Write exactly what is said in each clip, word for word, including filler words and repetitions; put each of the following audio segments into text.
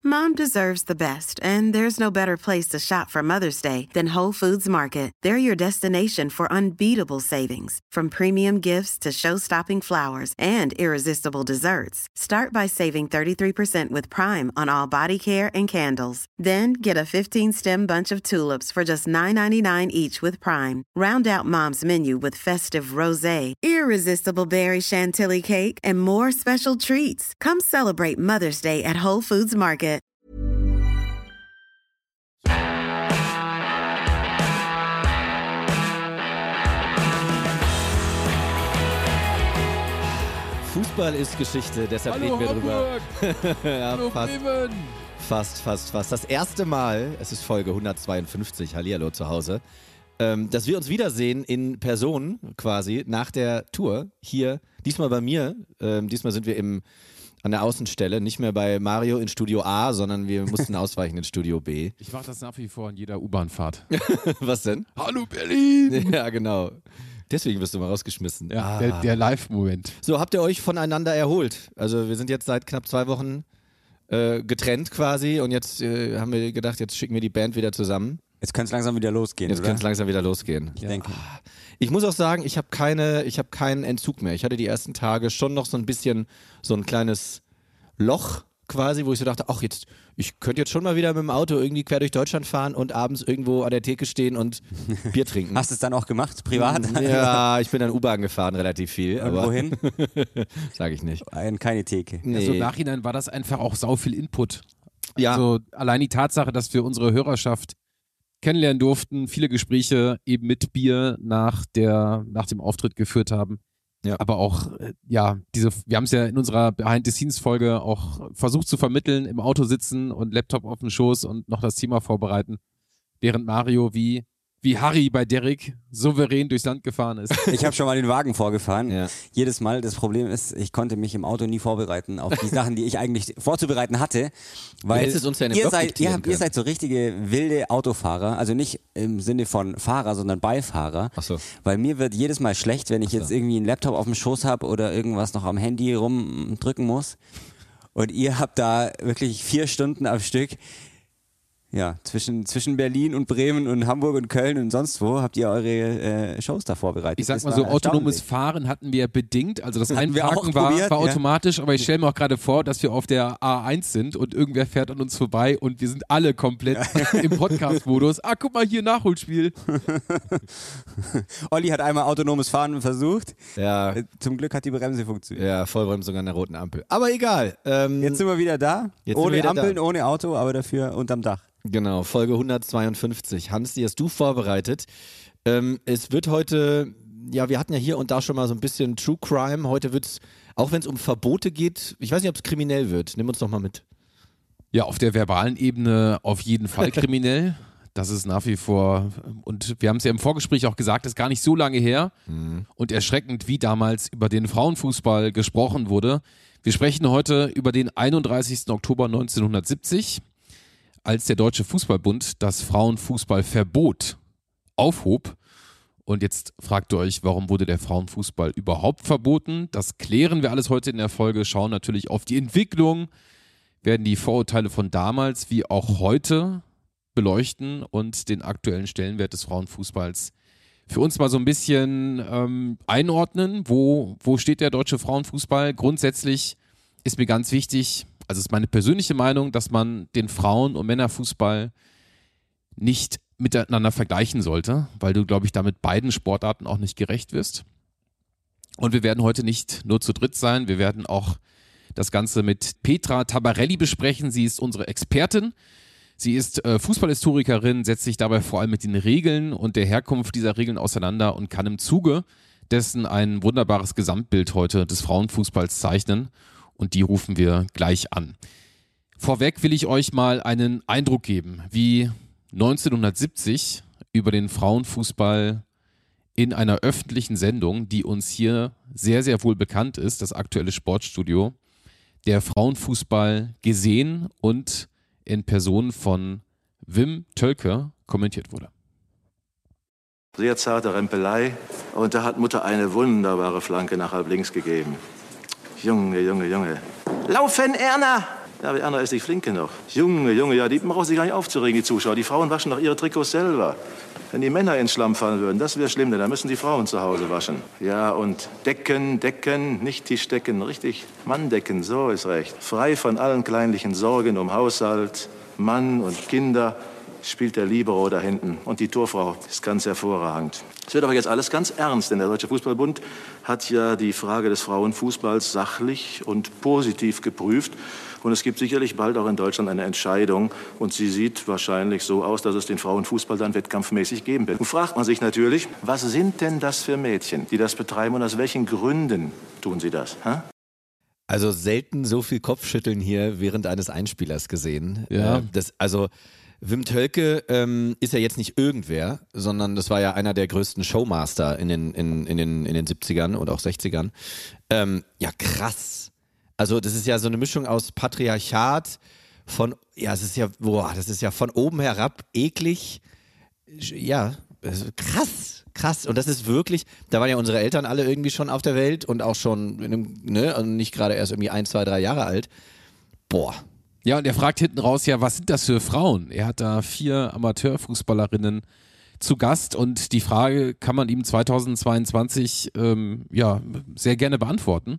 Mom deserves the best, and there's no better place to shop for Mother's Day than Whole Foods Market. They're your destination for unbeatable savings, from premium gifts to show-stopping flowers and irresistible desserts. Start by saving thirty-three percent with Prime on all body care and candles. Then get a fifteen-stem bunch of tulips for just nine ninety-nine each with Prime. Round out Mom's menu with festive rosé, irresistible berry chantilly cake, and more special treats. Come celebrate Mother's Day at Whole Foods Market. Fußball ist Geschichte, deshalb Hallo, reden wir drüber. Ja, Hallo fast, Bremen! fast, fast, fast. Das erste Mal, es ist Folge hundertzweiundfünfzig, Hallihallo zu Hause, ähm, dass wir uns wiedersehen in Person quasi nach der Tour. Hier, diesmal bei mir, ähm, diesmal sind wir im, an der Außenstelle, nicht mehr bei Mario in Studio A, sondern wir mussten ausweichen in Studio B. Ich mache das nach wie vor in jeder U-Bahn-Fahrt. Was denn? Hallo Berlin! Ja, genau. Deswegen wirst du mal rausgeschmissen. Ja, ah. der, der Live-Moment. So, habt ihr euch voneinander erholt? Also wir sind jetzt seit knapp zwei Wochen äh, getrennt quasi und jetzt äh, haben wir gedacht, jetzt schicken wir die Band wieder zusammen. Jetzt könnte es langsam wieder losgehen, Jetzt oder? könnte es langsam wieder losgehen. Ich denke. Ich muss auch sagen, ich habe keine, ich habe keinen Entzug mehr. Ich hatte die ersten Tage schon noch so ein bisschen so ein kleines Loch quasi, wo ich so dachte, ach jetzt, ich könnte jetzt schon mal wieder mit dem Auto irgendwie quer durch Deutschland fahren und abends irgendwo an der Theke stehen und Bier trinken. Hast du es dann auch gemacht, privat? Ja, ich bin dann U-Bahn gefahren, relativ viel. Und aber wohin? Sag ich nicht. In keine Theke. Nee. Also im Nachhinein war das einfach auch sau viel Input. Ja. Also allein die Tatsache, dass wir unsere Hörerschaft kennenlernen durften, viele Gespräche eben mit Bier nach, der, nach dem Auftritt geführt haben. Ja. Aber auch, äh, ja, diese, wir haben es ja in unserer Behind-the-Scenes-Folge auch versucht zu vermitteln, im Auto sitzen und Laptop auf dem Schoß und noch das Thema vorbereiten, während Mario wie, wie Harry bei Derrick souverän durchs Land gefahren ist. Ich habe schon mal den Wagen vorgefahren. Ja. Jedes Mal. Das Problem ist, ich konnte mich im Auto nie vorbereiten auf die Sachen, die ich eigentlich vorzubereiten hatte. Weil Du hättest uns ja in den ihr, Blog seid, diktieren ihr, habt, ihr können. seid so richtige wilde Autofahrer. Also nicht im Sinne von Fahrer, sondern Beifahrer. Ach so. Weil mir wird jedes Mal schlecht, wenn ich jetzt irgendwie einen Laptop auf dem Schoß habe oder irgendwas noch am Handy rumdrücken muss. Und ihr habt da wirklich vier Stunden am Stück. Ja, zwischen, zwischen Berlin und Bremen und Hamburg und Köln und sonst wo habt ihr eure äh, Shows da vorbereitet. Ich sag Das mal war so, autonomes erstaunlich. Fahren hatten wir bedingt, also das Hatten wir auch Einparken war, probiert, war ja. automatisch, aber ich stelle mir auch gerade vor, dass wir auf der A eins sind und irgendwer fährt an uns vorbei und wir sind alle komplett im Podcast-Modus. Ah, guck mal hier, Nachholspiel. Olli hat einmal autonomes Fahren versucht. Ja, Zum Glück hat die Bremse funktioniert. ja, Vollbremsung an der roten Ampel. Aber egal. Ähm, Jetzt sind wir wieder da. Jetzt sind ohne wir wieder Ampeln, da. ohne Auto, aber dafür unterm Dach. Genau, Folge hundertzweiundfünfzig. Hans, die hast du vorbereitet. Ähm, es wird heute, ja, wir hatten ja hier und da schon mal so ein bisschen True Crime. Heute wird es, auch wenn es um Verbote geht, ich weiß nicht, ob es kriminell wird. Nimm uns doch mal mit. Ja, auf der verbalen Ebene auf jeden Fall kriminell. Das ist nach wie vor, und wir haben es ja im Vorgespräch auch gesagt, ist gar nicht so lange her Mhm. und erschreckend, wie damals über den Frauenfußball gesprochen wurde. Wir sprechen heute über den einunddreißigsten Oktober neunzehnhundertsiebzig, als der Deutsche Fußballbund das Frauenfußballverbot aufhob. Und jetzt fragt ihr euch, warum wurde der Frauenfußball überhaupt verboten? Das klären wir alles heute in der Folge, schauen natürlich auf die Entwicklung, werden die Vorurteile von damals wie auch heute beleuchten und den aktuellen Stellenwert des Frauenfußballs für uns mal so ein bisschen ähm, einordnen. Wo, wo steht der deutsche Frauenfußball? Grundsätzlich ist mir ganz wichtig, also ist meine persönliche Meinung, dass man den Frauen- und Männerfußball nicht miteinander vergleichen sollte, weil du, glaube ich, damit beiden Sportarten auch nicht gerecht wirst. Und wir werden heute nicht nur zu dritt sein, wir werden auch das Ganze mit Petra Tabarelli besprechen. Sie ist unsere Expertin. Sie ist äh, Fußballhistorikerin, setzt sich dabei vor allem mit den Regeln und der Herkunft dieser Regeln auseinander und kann im Zuge dessen ein wunderbares Gesamtbild heute des Frauenfußballs zeichnen. Und die rufen wir gleich an. Vorweg will ich euch mal einen Eindruck geben, wie neunzehnhundertsiebzig über den Frauenfußball in einer öffentlichen Sendung, die uns hier sehr, sehr wohl bekannt ist, das aktuelle Sportstudio, der Frauenfußball gesehen und in Person von Wim Tölke kommentiert wurde. Sehr zarte Rempelei und da hat Mutter eine wunderbare Flanke nach halb links gegeben. Junge, Junge, Junge. Laufen, Erna! Ja, aber Erna ist nicht flink genug. Junge, Junge, ja, die brauchen sich gar nicht aufzuregen, die Zuschauer. Die Frauen waschen doch ihre Trikots selber. Wenn die Männer ins Schlamm fallen würden, das wäre schlimm, denn dann müssen die Frauen zu Hause waschen. Ja, und Decken, Decken, nicht Tischdecken, richtig Manndecken, so ist recht. Frei von allen kleinlichen Sorgen um Haushalt, Mann und Kinder spielt der Libero da hinten. Und die Torfrau ist ganz hervorragend. Es wird aber jetzt alles ganz ernst, denn der Deutsche Fußballbund hat ja die Frage des Frauenfußballs sachlich und positiv geprüft. Und es gibt sicherlich bald auch in Deutschland eine Entscheidung. Und sie sieht wahrscheinlich so aus, dass es den Frauenfußball dann wettkampfmäßig geben wird. Und fragt man sich natürlich, was sind denn das für Mädchen, die das betreiben und aus welchen Gründen tun sie das? Hä? Also selten so viel Kopfschütteln hier während eines Einspielers gesehen. Ja. Äh, das, also Wim Tölke ähm, ist ja jetzt nicht irgendwer, sondern das war ja einer der größten Showmaster in den, in, in den, in den siebzigern und auch sechzigern. Ähm, ja, krass. Also das ist ja so eine Mischung aus Patriarchat, von, ja, es ist ja, boah, das ist ja von oben herab eklig. Ja, krass, krass. Und das ist wirklich, da waren ja unsere Eltern alle irgendwie schon auf der Welt und auch schon, in einem, ne, und nicht gerade erst irgendwie ein, zwei, drei Jahre alt. Boah. Ja, und er fragt hinten raus, ja, was sind das für Frauen? Er hat da vier Amateurfußballerinnen zu Gast und die Frage kann man ihm zweitausendzweiundzwanzig ähm, ja, sehr gerne beantworten.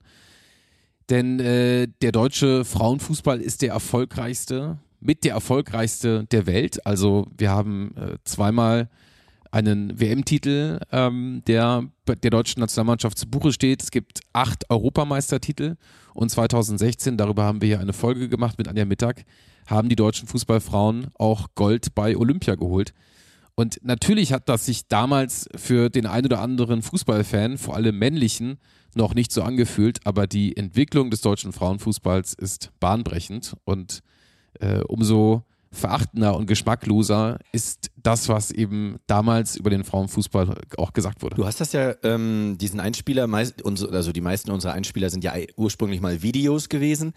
Denn äh, der deutsche Frauenfußball ist der erfolgreichste, mit der erfolgreichste der Welt. Also wir haben äh, zweimal einen W M-Titel, ähm, der der deutschen Nationalmannschaft zu Buche steht. Es gibt acht Europameistertitel und zweitausendsechzehn, darüber haben wir hier eine Folge gemacht mit Anja Mittag, haben die deutschen Fußballfrauen auch Gold bei Olympia geholt. Und natürlich hat das sich damals für den ein oder anderen Fußballfan, vor allem männlichen, noch nicht so angefühlt, aber die Entwicklung des deutschen Frauenfußballs ist bahnbrechend und äh, umso verachtender und geschmackloser ist das, was eben damals über den Frauenfußball auch gesagt wurde. Du hast das ja, ähm, diesen Einspieler, meist, also die meisten unserer Einspieler sind ja ursprünglich mal Videos gewesen.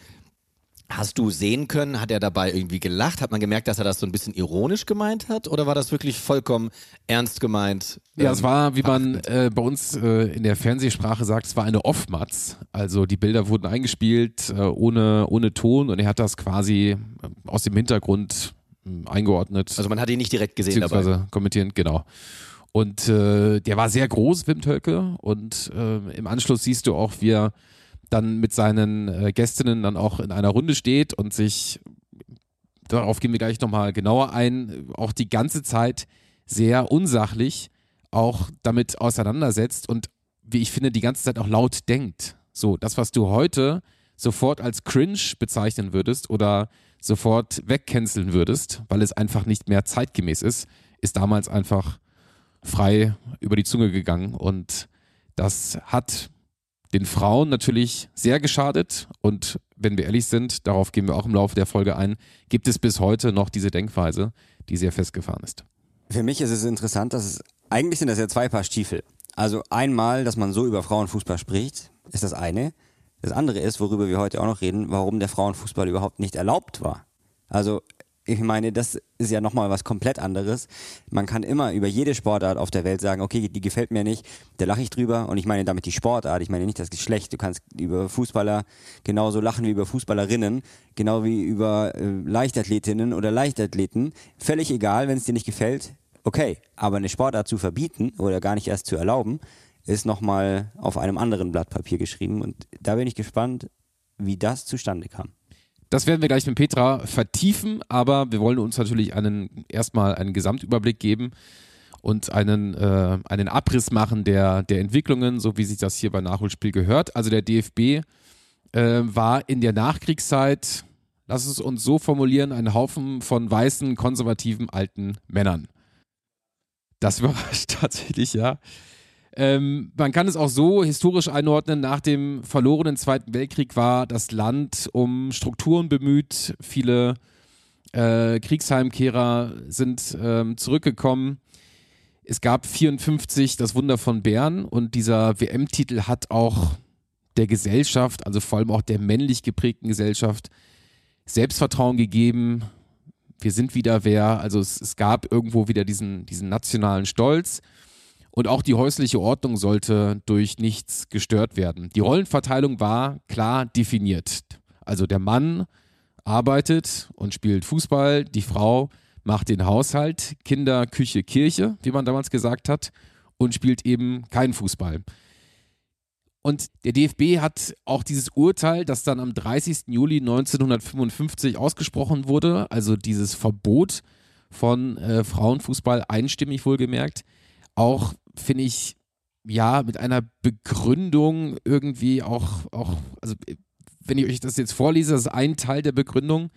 Hast du sehen können, hat er dabei irgendwie gelacht? Hat man gemerkt, dass er das so ein bisschen ironisch gemeint hat? Oder war das wirklich vollkommen ernst gemeint? Ähm, ja, es war, wie man äh, bei uns äh, in der Fernsehsprache sagt, es war eine Off-Matz. Also die Bilder wurden eingespielt äh, ohne, ohne Ton und er hat das quasi aus dem Hintergrund äh, eingeordnet. Also man hat ihn nicht direkt gesehen dabei. Kommentieren, genau. Und äh, der war sehr groß, Wim Tölke. Und äh, im Anschluss siehst du auch, wie er dann mit seinen äh, Gästinnen dann auch in einer Runde steht und sich, darauf gehen wir gleich nochmal genauer ein, auch die ganze Zeit sehr unsachlich auch damit auseinandersetzt und wie ich finde, die ganze Zeit auch laut denkt. So, das, was du heute sofort als cringe bezeichnen würdest oder sofort wegcanceln würdest, weil es einfach nicht mehr zeitgemäß ist, ist damals einfach frei über die Zunge gegangen und das hat den Frauen natürlich sehr geschadet und wenn wir ehrlich sind, darauf gehen wir auch im Laufe der Folge ein, gibt es bis heute noch diese Denkweise, die sehr festgefahren ist. Für mich ist es interessant, dass es, eigentlich sind das ja zwei Paar Stiefel. Also einmal, dass man so über Frauenfußball spricht, ist das eine. Das andere ist, worüber wir heute auch noch reden, warum der Frauenfußball überhaupt nicht erlaubt war. Also ich meine, das ist ja nochmal was komplett anderes. Man kann immer über jede Sportart auf der Welt sagen, okay, die gefällt mir nicht, da lache ich drüber. Und ich meine damit die Sportart, ich meine nicht das Geschlecht. Du kannst über Fußballer genauso lachen wie über Fußballerinnen, genau wie über äh, Leichtathletinnen oder Leichtathleten. Völlig egal, wenn es dir nicht gefällt, okay. Aber eine Sportart zu verbieten oder gar nicht erst zu erlauben, ist nochmal auf einem anderen Blatt Papier geschrieben. Und da bin ich gespannt, wie das zustande kam. Das werden wir gleich mit Petra vertiefen, aber wir wollen uns natürlich einen, erstmal einen Gesamtüberblick geben und einen, äh, einen Abriss machen der, der Entwicklungen, so wie sich das hier bei Nachholspiel gehört. Also der D F B äh, war in der Nachkriegszeit, lass es uns so formulieren, ein Haufen von weißen, konservativen, alten Männern. Das überrascht tatsächlich, ja. Ähm, man kann es auch so historisch einordnen, nach dem verlorenen Zweiten Weltkrieg war das Land um Strukturen bemüht, viele äh, Kriegsheimkehrer sind ähm, zurückgekommen. Es gab vierundfünfzig das Wunder von Bern und dieser W M-Titel hat auch der Gesellschaft, also vor allem auch der männlich geprägten Gesellschaft, Selbstvertrauen gegeben. Wir sind wieder wer, also es, es gab irgendwo wieder diesen, diesen nationalen Stolz. Und auch die häusliche Ordnung sollte durch nichts gestört werden. Die Rollenverteilung war klar definiert. Also der Mann arbeitet und spielt Fußball, die Frau macht den Haushalt, Kinder, Küche, Kirche, wie man damals gesagt hat, und spielt eben keinen Fußball. Und der D F B hat auch dieses Urteil, das dann am dreißigsten Juli neunzehnhundertfünfundfünfzig ausgesprochen wurde, also dieses Verbot von äh, Frauenfußball, einstimmig wohlgemerkt, auch, finde ich, ja, mit einer Begründung irgendwie auch, auch, also wenn ich euch das jetzt vorlese, das ist ein Teil der Begründung,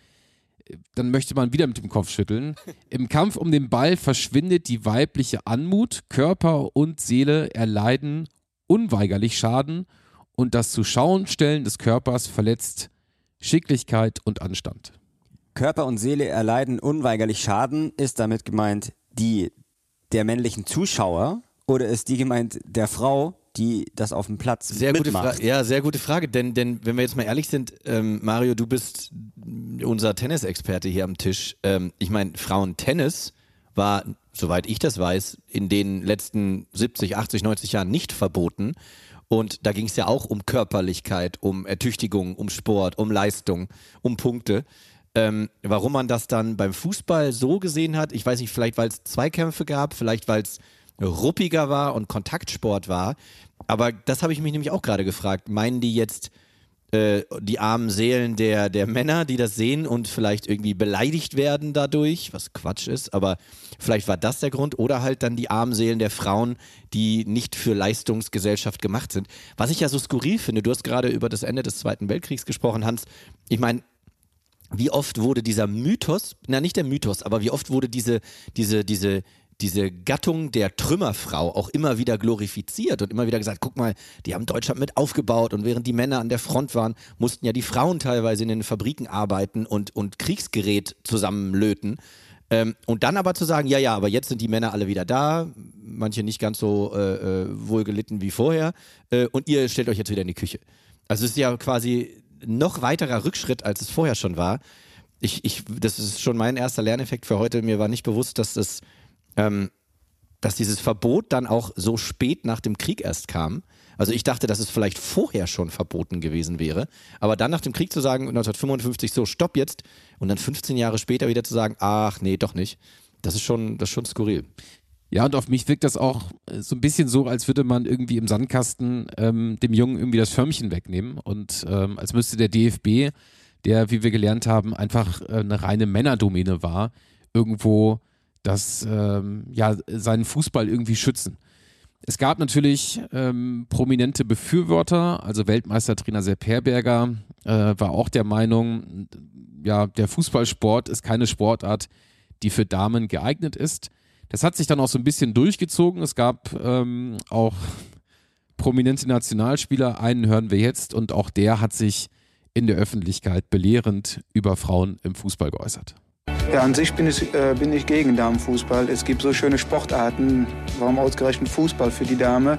dann möchte man wieder mit dem Kopf schütteln. Im Kampf um den Ball verschwindet die weibliche Anmut, Körper und Seele erleiden unweigerlich Schaden und das Zuschauenstellen des Körpers verletzt Schicklichkeit und Anstand. Körper und Seele erleiden unweigerlich Schaden. Ist damit gemeint die der männlichen Zuschauer oder ist die gemeint der Frau, die das auf dem Platz sehr mitmacht? Gute Fra- ja, sehr gute Frage, denn, denn wenn wir jetzt mal ehrlich sind, ähm, Mario, du bist unser Tennisexperte hier am Tisch. Ähm, ich meine, Frauentennis war, soweit ich das weiß, in den letzten siebzig, achtzig, neunzig Jahren nicht verboten. Und da ging es ja auch um Körperlichkeit, um Ertüchtigung, um Sport, um Leistung, um Punkte. Ähm, warum man das dann beim Fußball so gesehen hat, ich weiß nicht, vielleicht weil es Zweikämpfe gab, vielleicht weil es ruppiger war und Kontaktsport war. Aber das habe ich mich nämlich auch gerade gefragt. Meinen die jetzt äh, die armen Seelen der, der Männer, die das sehen und vielleicht irgendwie beleidigt werden dadurch, was Quatsch ist, aber vielleicht war das der Grund. Oder halt dann die armen Seelen der Frauen, die nicht für Leistungsgesellschaft gemacht sind. Was ich ja so skurril finde, du hast gerade über das Ende des Zweiten Weltkriegs gesprochen, Hans. Ich meine, wie oft wurde dieser Mythos, na nicht der Mythos, aber wie oft wurde diese, diese, diese, diese Gattung der Trümmerfrau auch immer wieder glorifiziert und immer wieder gesagt, guck mal, die haben Deutschland mit aufgebaut und während die Männer an der Front waren, mussten ja die Frauen teilweise in den Fabriken arbeiten und, und Kriegsgerät zusammenlöten. Ähm, und dann aber zu sagen, ja, ja, aber jetzt sind die Männer alle wieder da, manche nicht ganz so äh, wohlgelitten wie vorher äh, und ihr stellt euch jetzt wieder in die Küche. Also es ist ja quasi noch weiterer Rückschritt, als es vorher schon war. Ich, ich, das ist schon mein erster Lerneffekt für heute. Mir war nicht bewusst, dass das, ähm, dass dieses Verbot dann auch so spät nach dem Krieg erst kam. Also ich dachte, dass es vielleicht vorher schon verboten gewesen wäre. Aber dann nach dem Krieg zu sagen, neunzehnhundertfünfundfünfzig, so, stopp jetzt. Und dann fünfzehn Jahre später wieder zu sagen, ach nee, doch nicht. Das ist schon, das ist schon skurril. Ja, und auf mich wirkt das auch so ein bisschen so, als würde man irgendwie im Sandkasten ähm, dem Jungen irgendwie das Förmchen wegnehmen und ähm, als müsste der D F B, der, wie wir gelernt haben, einfach äh, eine reine Männerdomäne war, irgendwo das, ähm, ja, seinen Fußball irgendwie schützen. Es gab natürlich ähm, prominente Befürworter, also Weltmeistertrainer Sepp Herberger äh, war auch der Meinung, ja, der Fußballsport ist keine Sportart, die für Damen geeignet ist. Das hat sich dann auch so ein bisschen durchgezogen. Es gab ähm, auch prominente Nationalspieler, einen hören wir jetzt und auch der hat sich in der Öffentlichkeit belehrend über Frauen im Fußball geäußert. Ja, an sich bin ich, äh, bin ich gegen Damenfußball. Es gibt so schöne Sportarten. Warum ausgerechnet Fußball für die Dame?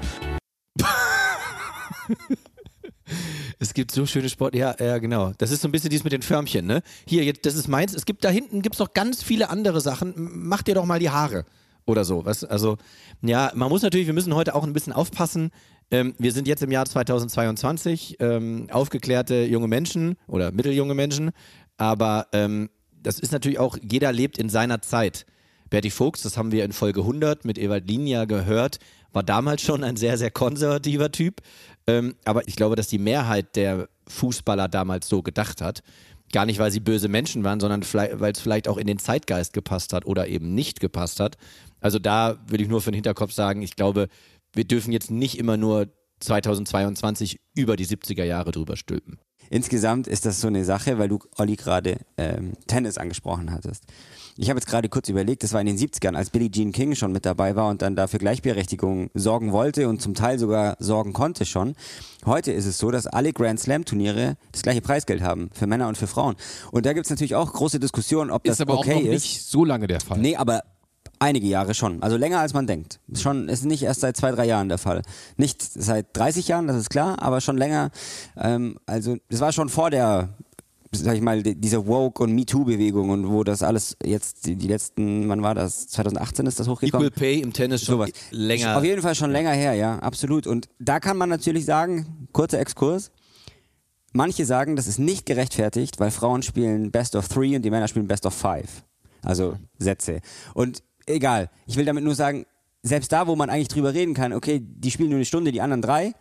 Es gibt so schöne Sport, ja, ja, genau. Das ist so ein bisschen dies mit den Förmchen, ne? Hier, jetzt, das ist meins. Es gibt da hinten, gibt's noch ganz viele andere Sachen. Mach dir doch mal die Haare oder so. Weißt? Also, ja, man muss natürlich, wir müssen heute auch ein bisschen aufpassen. Ähm, wir sind jetzt im Jahr zweitausendzweiundzwanzig, ähm, aufgeklärte junge Menschen oder mitteljunge Menschen, aber ähm, das ist natürlich auch, jeder lebt in seiner Zeit. Berti Vogts, das haben wir in Folge hundert mit Ewald Lien ja gehört, war damals schon ein sehr, sehr konservativer Typ. Ähm, aber ich glaube, dass die Mehrheit der Fußballer damals so gedacht hat. Gar nicht, weil sie böse Menschen waren, sondern weil es vielleicht auch in den Zeitgeist gepasst hat oder eben nicht gepasst hat. Also da würde ich nur für den Hinterkopf sagen, ich glaube, wir dürfen jetzt nicht immer nur zweitausendzweiundzwanzig über die siebziger Jahre drüber stülpen. Insgesamt ist das so eine Sache, weil du, Olli, gerade ähm, Tennis angesprochen hattest. Ich habe jetzt gerade kurz überlegt, das war in den siebzigern, als Billie Jean King schon mit dabei war und dann da für Gleichberechtigung sorgen wollte und zum Teil sogar sorgen konnte schon. Heute ist es so, dass alle Grand Slam Turniere das gleiche Preisgeld haben, für Männer und für Frauen. Und da gibt es natürlich auch große Diskussionen, ob das ist aber okay auch noch ist. nicht so lange der Fall. Nee, aber einige Jahre schon. Also länger als man denkt. Schon ist nicht erst seit zwei, drei Jahren der Fall. Nicht seit dreißig Jahren, das ist klar, aber schon länger. Ähm, also das war schon vor der, sag ich mal, dieser Woke- und MeToo-Bewegung und wo das alles jetzt, die, die letzten, wann war das? zweitausendachtzehn ist das hochgekommen? Equal Pay im Tennis schon Sowas. länger. Auf jeden Fall schon länger her, ja, absolut. Und da kann man natürlich sagen, kurzer Exkurs, manche sagen, das ist nicht gerechtfertigt, weil Frauen spielen Best of Three und die Männer spielen Best of Five. Also Sätze. Und egal, ich will damit nur sagen, selbst da, wo man eigentlich drüber reden kann, okay, die spielen nur eine Stunde, die anderen drei,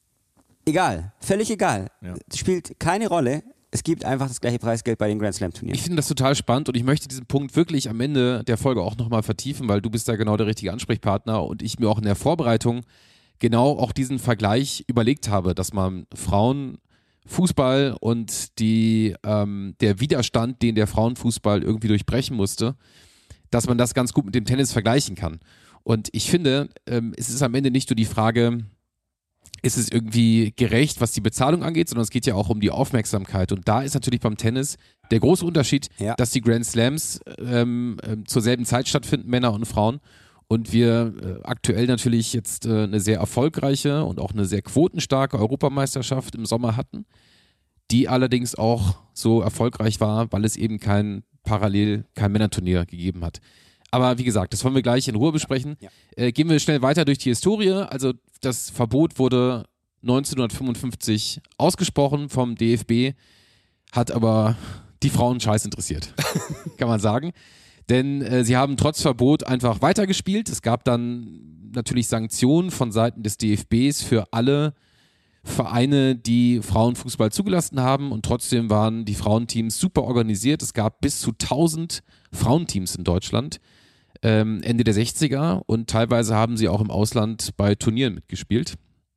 egal, völlig egal. Ja. Das spielt keine Rolle. Es gibt einfach das gleiche Preisgeld bei den Grand Slam Turnieren. Ich finde das total spannend und ich möchte diesen Punkt wirklich am Ende der Folge auch nochmal vertiefen, weil du bist da genau der richtige Ansprechpartner und ich mir auch in der Vorbereitung genau auch diesen Vergleich überlegt habe, dass man Frauenfußball und die, ähm, der Widerstand, den der Frauenfußball irgendwie durchbrechen musste, dass man das ganz gut mit dem Tennis vergleichen kann. Und ich finde, ähm, es ist am Ende nicht nur die Frage, ist es irgendwie gerecht, was die Bezahlung angeht, sondern es geht ja auch um die Aufmerksamkeit. Und da ist natürlich beim Tennis der große Unterschied, ja. dass die Grand Slams ähm, äh, zur selben Zeit stattfinden, Männer und Frauen. Und wir äh, aktuell natürlich jetzt äh, eine sehr erfolgreiche und auch eine sehr quotenstarke Europameisterschaft im Sommer hatten, die allerdings auch so erfolgreich war, weil es eben kein parallel kein Männerturnier gegeben hat. Aber wie gesagt, das wollen wir gleich in Ruhe besprechen. Ja. Äh, gehen wir schnell weiter durch die Historie. Also das Verbot wurde neunzehnhundertfünfundfünfzig ausgesprochen vom D F B, hat aber die Frauen scheiß interessiert, kann man sagen. Denn äh, sie haben trotz Verbot einfach weitergespielt. Es gab dann natürlich Sanktionen von Seiten des D F Bs für alle Vereine, die Frauenfußball zugelassen haben und trotzdem waren die Frauenteams super organisiert. Es gab bis zu tausend Frauenteams in Deutschland ähm, Ende der sechziger und teilweise haben sie auch im Ausland bei Turnieren mitgespielt.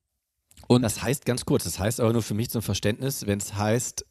Und das heißt ganz kurz, das heißt aber nur für mich zum Verständnis, wenn es heißt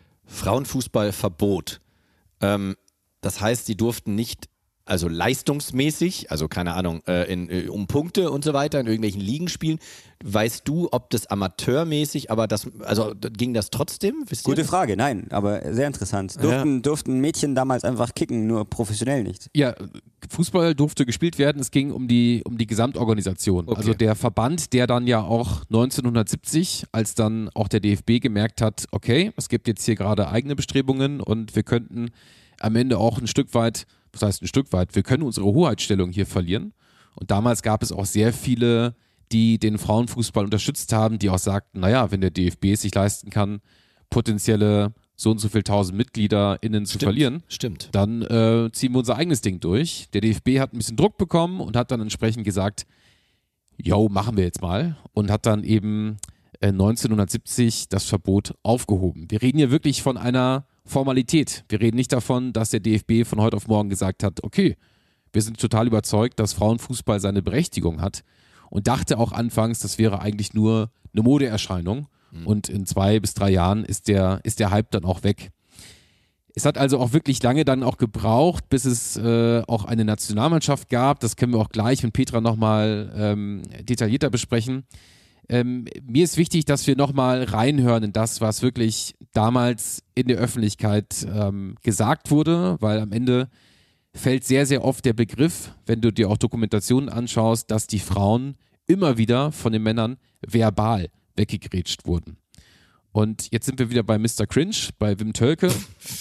Frauenfußballverbot, ähm, das heißt, sie durften nicht, also leistungsmäßig, also keine Ahnung, äh, in, äh, um Punkte und so weiter in irgendwelchen Ligen spielen. Weißt du, ob das amateurmäßig, aber das, also ging das trotzdem? Wisst Gute ihr? Frage, nein, aber sehr interessant. Durften, ja. durften Mädchen damals einfach kicken, nur professionell nicht? Ja, Fußball durfte gespielt werden, es ging um die, um die Gesamtorganisation. Okay. Also der Verband, der dann ja auch neunzehnhundertsiebzig, als dann auch der D F B gemerkt hat, okay, es gibt jetzt hier gerade eigene Bestrebungen und wir könnten am Ende auch ein Stück weit, was heißt ein Stück weit, wir können unsere Hoheitsstellung hier verlieren. Und damals gab es auch sehr viele, die den Frauenfußball unterstützt haben, die auch sagten, naja, wenn der D F B es sich leisten kann, potenzielle so und so viel tausend MitgliederInnen zu stimmt, verlieren, stimmt. dann äh, ziehen wir unser eigenes Ding durch. Der D F B hat ein bisschen Druck bekommen und hat dann entsprechend gesagt, jo, machen wir jetzt mal. Und hat dann eben äh, neunzehnhundertsiebzig das Verbot aufgehoben. Wir reden hier wirklich von einer Formalität. Wir reden nicht davon, dass der D F B von heute auf morgen gesagt hat, okay, wir sind total überzeugt, dass Frauenfußball seine Berechtigung hat und dachte auch anfangs, das wäre eigentlich nur eine Modeerscheinung mhm. und in zwei bis drei Jahren ist der, ist der Hype dann auch weg. Es hat also auch wirklich lange dann auch gebraucht, bis es äh, auch eine Nationalmannschaft gab. Das können wir auch gleich mit Petra nochmal ähm, detaillierter besprechen. Ähm, mir ist wichtig, dass wir nochmal reinhören in das, was wirklich damals in der Öffentlichkeit ähm, gesagt wurde, weil am Ende fällt sehr, sehr oft der Begriff, wenn du dir auch Dokumentationen anschaust, dass die Frauen immer wieder von den Männern verbal weggegrätscht wurden. Und jetzt sind wir wieder bei Mister Cringe, bei Wim Tölke.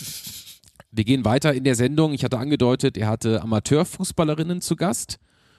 Wir gehen weiter in der Sendung. Ich hatte angedeutet, er hatte Amateurfußballerinnen zu Gast.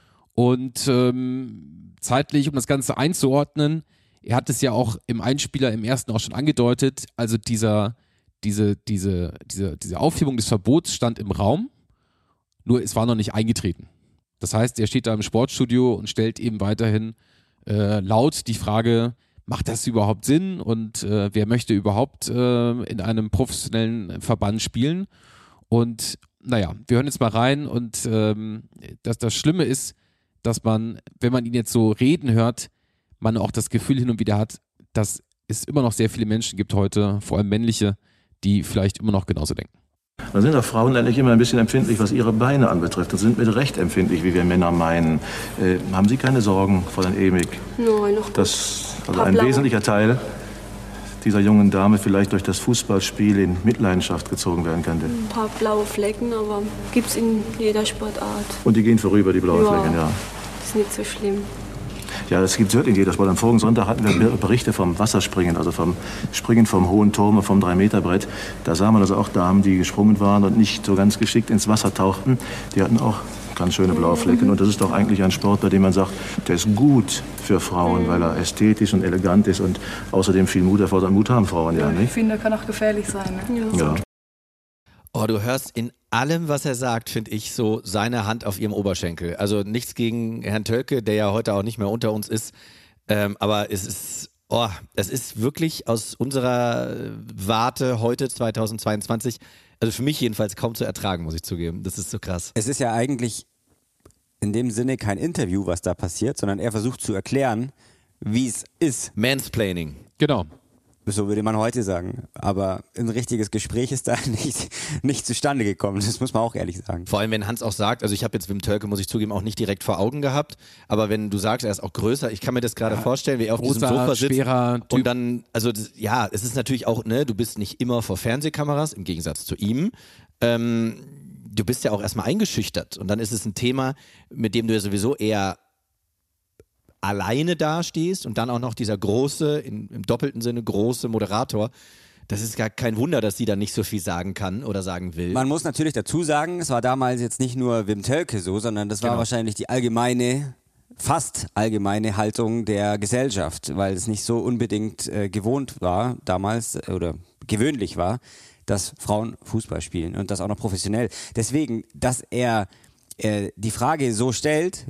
Und ähm, zeitlich, um das Ganze einzuordnen, er hat es ja auch im Einspieler im ersten auch schon angedeutet, also dieser, diese, diese, diese, diese Aufhebung des Verbots stand im Raum, nur es war noch nicht eingetreten. Das heißt, er steht da im Sportstudio und stellt eben weiterhin äh, laut die Frage, macht das überhaupt Sinn und äh, wer möchte überhaupt äh, in einem professionellen Verband spielen? Und naja, wir hören jetzt mal rein und ähm, das, das Schlimme ist, dass man, wenn man ihn jetzt so reden hört, man auch das Gefühl hin und wieder hat, dass es immer noch sehr viele Menschen gibt heute, vor allem männliche, die vielleicht immer noch genauso denken. Da sind doch Frauen eigentlich immer ein bisschen empfindlich, was ihre Beine anbetrifft. Das sind mit Recht empfindlich, wie wir Männer meinen. Äh, haben Sie keine Sorgen, Fräulein Emig? Nein, noch dass also ein wesentlicher Teil dieser jungen Dame vielleicht durch das Fußballspiel in Mitleidenschaft gezogen werden könnte? Ein paar blaue Flecken, aber gibt es in jeder Sportart. Und die gehen vorüber, die blauen ja, Flecken, ja. Ist nicht so schlimm. Ja, das gibt es wirklich in jeder Sport. Am vorigen Sonntag hatten wir Berichte vom Wasserspringen, also vom Springen vom hohen Turm, vom drei Meter Brett. Da sah man also auch Damen, die gesprungen waren und nicht so ganz geschickt ins Wasser tauchten. Die hatten auch ganz schöne blaue Flecken. Und das ist doch eigentlich ein Sport, bei dem man sagt, der ist gut für Frauen, weil er ästhetisch und elegant ist und außerdem viel Mut erfordert. Mut haben Frauen ja, nicht? Ich finde, kann auch gefährlich sein. Ne? Ja. Oh, du hörst in allem, was er sagt, finde ich, so seine Hand auf ihrem Oberschenkel. Also nichts gegen Herrn Tölke, der ja heute auch nicht mehr unter uns ist. Ähm, aber es ist, oh, es ist wirklich aus unserer Warte heute zweitausendzweiundzwanzig, also für mich jedenfalls kaum zu ertragen, muss ich zugeben. Das ist so krass. Es ist ja eigentlich in dem Sinne kein Interview, was da passiert, sondern er versucht zu erklären, wie es ist. Mansplaining. Genau. So würde man heute sagen. Aber ein richtiges Gespräch ist da nicht, nicht zustande gekommen. Das muss man auch ehrlich sagen. Vor allem, wenn Hans auch sagt, also ich habe jetzt Wim Tölke, muss ich zugeben, auch nicht direkt vor Augen gehabt, aber wenn du sagst, er ist auch größer, ich kann mir das gerade ja, vorstellen, wie er auf diesem Sofa sitzt typ. Und dann, also das, ja, es ist natürlich auch, ne, du bist nicht immer vor Fernsehkameras, im Gegensatz zu ihm. Ähm, du bist ja auch erstmal eingeschüchtert und dann ist es ein Thema, mit dem du ja sowieso eher alleine dastehst und dann auch noch dieser große, in, im doppelten Sinne große Moderator. Das ist gar kein Wunder, dass sie da nicht so viel sagen kann oder sagen will. Man muss natürlich dazu sagen, es war damals jetzt nicht nur Wim Tölke so, sondern das war Genau. wahrscheinlich die allgemeine, fast allgemeine Haltung der Gesellschaft, weil es nicht so unbedingt äh, gewohnt war damals äh, oder gewöhnlich war, dass Frauen Fußball spielen und das auch noch professionell. Deswegen, dass er äh, die Frage so stellt,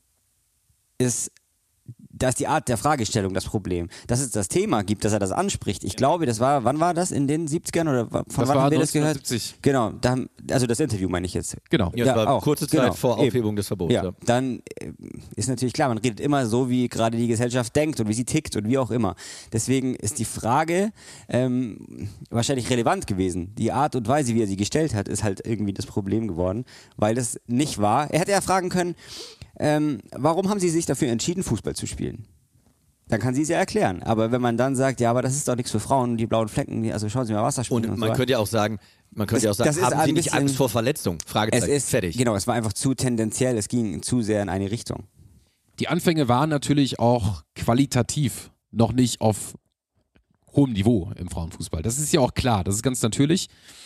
ist Da ist die Art der Fragestellung das Problem. Dass es das Thema gibt, dass er das anspricht. Ich glaube, das war, wann war das? In den siebzigern oder von Das wann war haben wir das gehört? neunzehnhundertsiebzig. Genau, da, also das Interview meine ich jetzt. Genau. Ja, das Ja, war auch. kurze Zeit Genau. vor Eben. Aufhebung des Verbots. Ja, Ja. dann äh, ist natürlich klar, man redet immer so, wie gerade die Gesellschaft denkt und wie sie tickt und wie auch immer. Deswegen ist die Frage ähm, wahrscheinlich relevant gewesen. Die Art und Weise, wie er sie gestellt hat, ist halt irgendwie das Problem geworden, weil das nicht war. Er hätte ja fragen können, ähm, warum haben Sie sich dafür entschieden, Fußball zu spielen? Dann kann sie es ja erklären. Aber wenn man dann sagt, ja, aber das ist doch nichts für Frauen, die blauen Flecken, die, also schauen Sie mal Wasser spielen. Und und man so. könnte ja auch sagen, man könnte ja auch Das- sagen, das ist haben Sie ein nicht bisschen- Angst vor Verletzung? Es Fragezeichen. ist, Fertig. genau, es war einfach zu tendenziell, es ging zu sehr in eine Richtung. Die Anfänge waren natürlich auch qualitativ noch nicht auf hohem Niveau im Frauenfußball. Das ist ja auch klar, das ist ganz natürlich.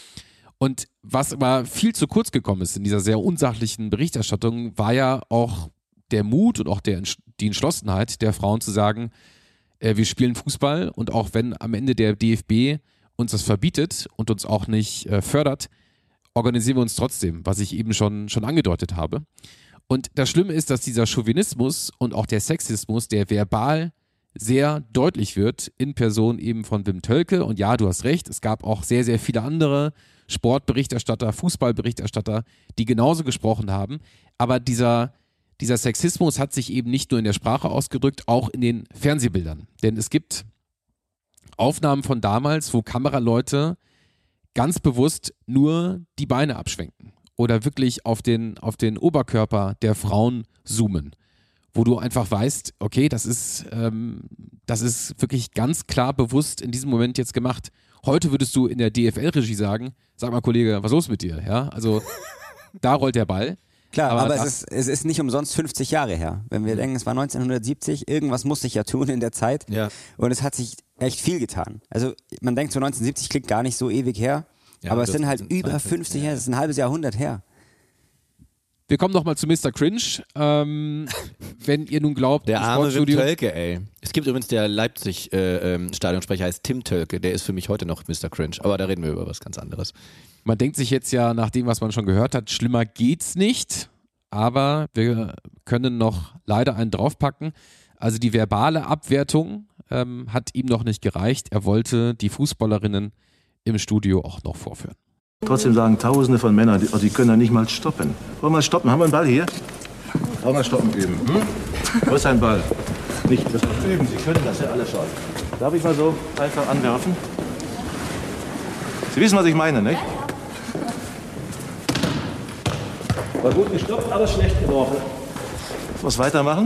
Und was aber viel zu kurz gekommen ist in dieser sehr unsachlichen Berichterstattung, war ja auch der Mut und auch der, die Entschlossenheit der Frauen zu sagen, äh, wir spielen Fußball und auch wenn am Ende der D F B uns das verbietet und uns auch nicht äh, fördert, organisieren wir uns trotzdem, was ich eben schon, schon angedeutet habe. Und das Schlimme ist, dass dieser Chauvinismus und auch der Sexismus, der verbal sehr deutlich wird, in Person eben von Wim Tölke. Und ja, du hast recht, es gab auch sehr, sehr viele andere Sportberichterstatter, Fußballberichterstatter, die genauso gesprochen haben. Aber dieser, dieser Sexismus hat sich eben nicht nur in der Sprache ausgedrückt, auch in den Fernsehbildern. Denn es gibt Aufnahmen von damals, wo Kameraleute ganz bewusst nur die Beine abschwenken oder wirklich auf den, auf den Oberkörper der Frauen zoomen, wo du einfach weißt, okay, das ist, ähm, das ist wirklich ganz klar bewusst in diesem Moment jetzt gemacht. Heute würdest du in der D F L-Regie sagen, sag mal Kollege, was ist los mit dir? Ja, also da rollt der Ball. Klar, aber, Aber es, da- ist, es ist nicht umsonst fünfzig Jahre her. Wenn wir denken, es war neunzehnhundertsiebzig, irgendwas muss sich ja tun in der Zeit. Ja. Und es hat sich echt viel getan. Also man denkt so neunzehnhundertsiebzig klingt gar nicht so ewig her, Ja, aber aber es das sind halt sind über zweiundfünfzig, fünfzig ja. Jahre, das ist ein halbes Jahrhundert her. Wir kommen nochmal zu Mister Cringe. Ähm, wenn ihr nun glaubt, Der im arme Wim Sportstudio- Tölke, ey. Es gibt übrigens der Leipzig-Stadionsprecher, äh, ähm, heißt Tim Tölke, der ist für mich heute noch Mister Cringe, aber da reden wir über was ganz anderes. Man denkt sich jetzt ja, nach dem, was man schon gehört hat, schlimmer geht's nicht. Aber wir können noch leider einen draufpacken. Also die verbale Abwertung ähm, hat ihm noch nicht gereicht. Er wollte die Fußballerinnen im Studio auch noch vorführen. Trotzdem sagen Tausende von Männern, die, die können da nicht mal stoppen. Wollen wir mal stoppen? Haben wir einen Ball hier? Wollen wir mal stoppen üben? Hm? Wo ist ein Ball? Nicht, das üben Sie können das ja alle schon. Darf ich mal so einfach anwerfen? Sie wissen, was ich meine, nicht? War gut gestoppt, aber schlecht geworfen. Was weitermachen?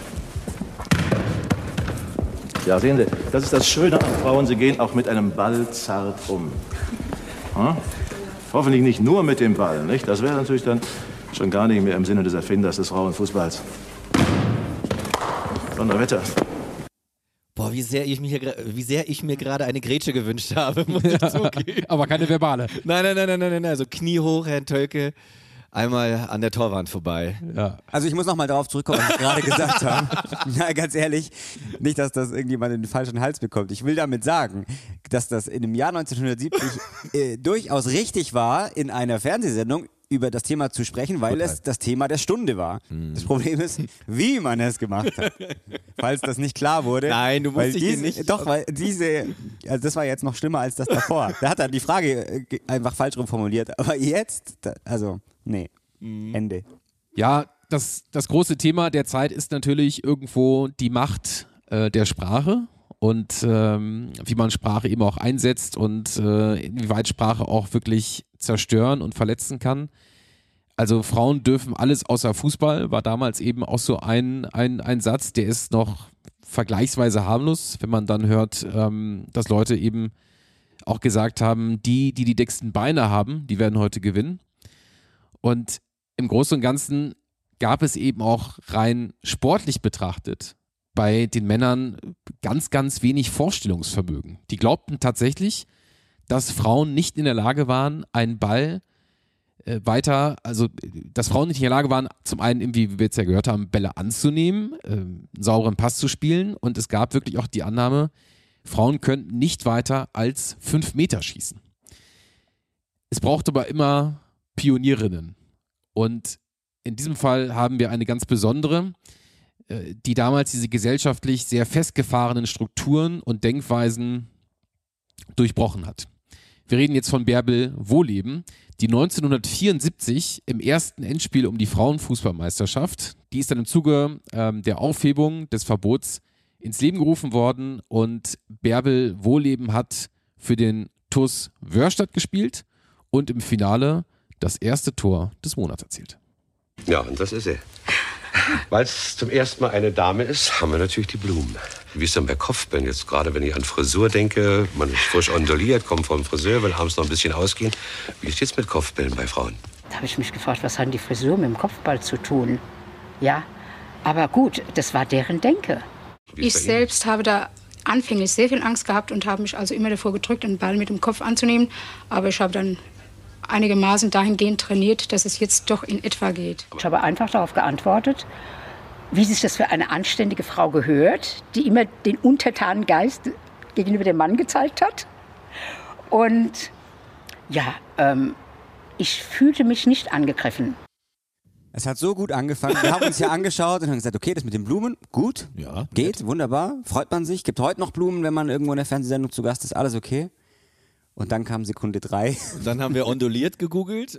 Ja, sehen Sie, das ist das Schöne an Frauen, sie gehen auch mit einem Ball zart um. Hm? Hoffentlich nicht nur mit dem Ball, nicht? Das wäre natürlich dann schon gar nicht mehr im Sinne des Erfinders des Frauenfußballs. Donnerwetter. Boah, wie sehr ich, mich hier, gra- wie sehr ich mir gerade eine Grätsche gewünscht habe, muss ich zugeben. Aber keine verbale. Nein, nein, nein, nein, nein, nein, also Knie hoch, Herrn Tölke. einmal an der Torwand vorbei. Ja. Also ich muss nochmal darauf zurückkommen, was ich gerade gesagt habe. Na, ganz ehrlich, nicht, dass das irgendjemand in den falschen Hals bekommt. Ich will damit sagen, dass das in dem Jahr neunzehnhundertsiebzig äh, durchaus richtig war, in einer Fernsehsendung über das Thema zu sprechen, weil Total. es das Thema der Stunde war. Hm. Das Problem ist, wie man es gemacht hat. Falls das nicht klar wurde. Nein, du musst dich diese, nicht... Doch, weil diese, also das war jetzt noch schlimmer als das davor. Da hat er die Frage einfach falsch rum formuliert. Aber jetzt, also, nee, hm. Ende. Ja, das, das große Thema der Zeit ist natürlich irgendwo die Macht äh, der Sprache und ähm, wie man Sprache eben auch einsetzt und äh, inwieweit Sprache auch wirklich zerstören und verletzen kann. Also Frauen dürfen alles außer Fußball, war damals eben auch so ein, ein, ein Satz, der ist noch vergleichsweise harmlos, wenn man dann hört, ähm, dass Leute eben auch gesagt haben, die, die die dicksten Beine haben, die werden heute gewinnen. Und im Großen und Ganzen gab es eben auch rein sportlich betrachtet bei den Männern ganz, ganz wenig Vorstellungsvermögen. Die glaubten tatsächlich, dass Frauen nicht in der Lage waren, einen Ball äh, weiter, also dass Frauen nicht in der Lage waren, zum einen, irgendwie, wie wir jetzt ja gehört haben, Bälle anzunehmen, äh, einen sauberen Pass zu spielen, und es gab wirklich auch die Annahme, Frauen könnten nicht weiter als fünf Meter schießen. Es braucht aber immer Pionierinnen, und in diesem Fall haben wir eine ganz besondere, äh, die damals diese gesellschaftlich sehr festgefahrenen Strukturen und Denkweisen durchbrochen hat. Wir reden jetzt von Bärbel Wohlleben, die neunzehnhundertvierundsiebzig im ersten Endspiel um die Frauenfußballmeisterschaft, die ist dann im Zuge ähm, der Aufhebung des Verbots ins Leben gerufen worden, und Bärbel Wohlleben hat für den T U S Wörstadt gespielt und im Finale das erste Tor des Monats erzielt. Ja, und das ist er. Weil es zum ersten Mal eine Dame ist, haben wir natürlich die Blumen. Wie ist denn bei Kopfbällen jetzt gerade, wenn ich an Frisur denke? Man ist frisch onduliert, kommt vom Friseur, will abends noch ein bisschen ausgehen. Wie ist jetzt mit Kopfbällen bei Frauen? Da habe ich mich gefragt, was hat die Frisur mit dem Kopfball zu tun? Ja, aber gut, das war deren Denke. Ich selbst habe da anfänglich sehr viel Angst gehabt und habe mich also immer davor gedrückt, einen Ball mit dem Kopf anzunehmen. Aber ich habe dann einigermaßen dahingehend trainiert, dass es jetzt doch in etwa geht. Ich habe einfach darauf geantwortet, wie sich das für eine anständige Frau gehört, die immer den untertanen Geist gegenüber dem Mann gezeigt hat. Und ja, ähm, ich fühlte mich nicht angegriffen. Es hat so gut angefangen. Wir haben uns ja angeschaut und haben gesagt, okay, das mit den Blumen, gut, ja, geht, nett. Wunderbar, freut man sich. Gibt heute noch Blumen, wenn man irgendwo in der Fernsehsendung zu Gast ist, alles okay. Und dann kam Sekunde drei. Und dann haben wir onduliert gegoogelt.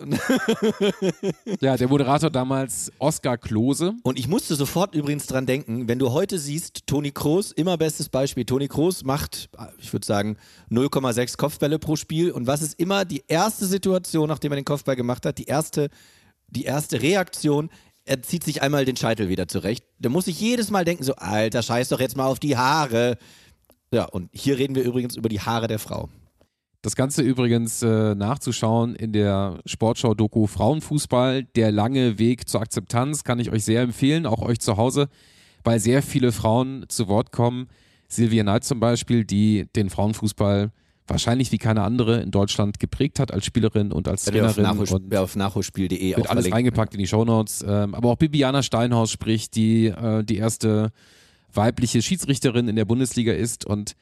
Ja, der Moderator damals Oskar Klose. Und ich musste sofort übrigens dran denken, wenn du heute siehst, Toni Kroos, immer bestes Beispiel, Toni Kroos macht, ich würde sagen, null Komma sechs Kopfbälle pro Spiel. Und was ist immer die erste Situation, nachdem er den Kopfball gemacht hat, die erste, die erste Reaktion? Er zieht sich einmal den Scheitel wieder zurecht. Da muss ich jedes Mal denken, so, Alter, scheiß doch jetzt mal auf die Haare. Ja, und hier reden wir übrigens über die Haare der Frau. Das Ganze übrigens äh, nachzuschauen in der Sportschau-Doku Frauenfußball, der lange Weg zur Akzeptanz, kann ich euch sehr empfehlen, auch euch zu Hause, weil sehr viele Frauen zu Wort kommen. Silvia Neid zum Beispiel, die den Frauenfußball wahrscheinlich wie keine andere in Deutschland geprägt hat als Spielerin und als Trainerin. Ja, auf, und auf nachholspiel punkt de wird alles reingepackt in die Shownotes. Ähm, aber auch Bibiana Steinhaus spricht, die äh, die erste weibliche Schiedsrichterin in der Bundesliga ist. Und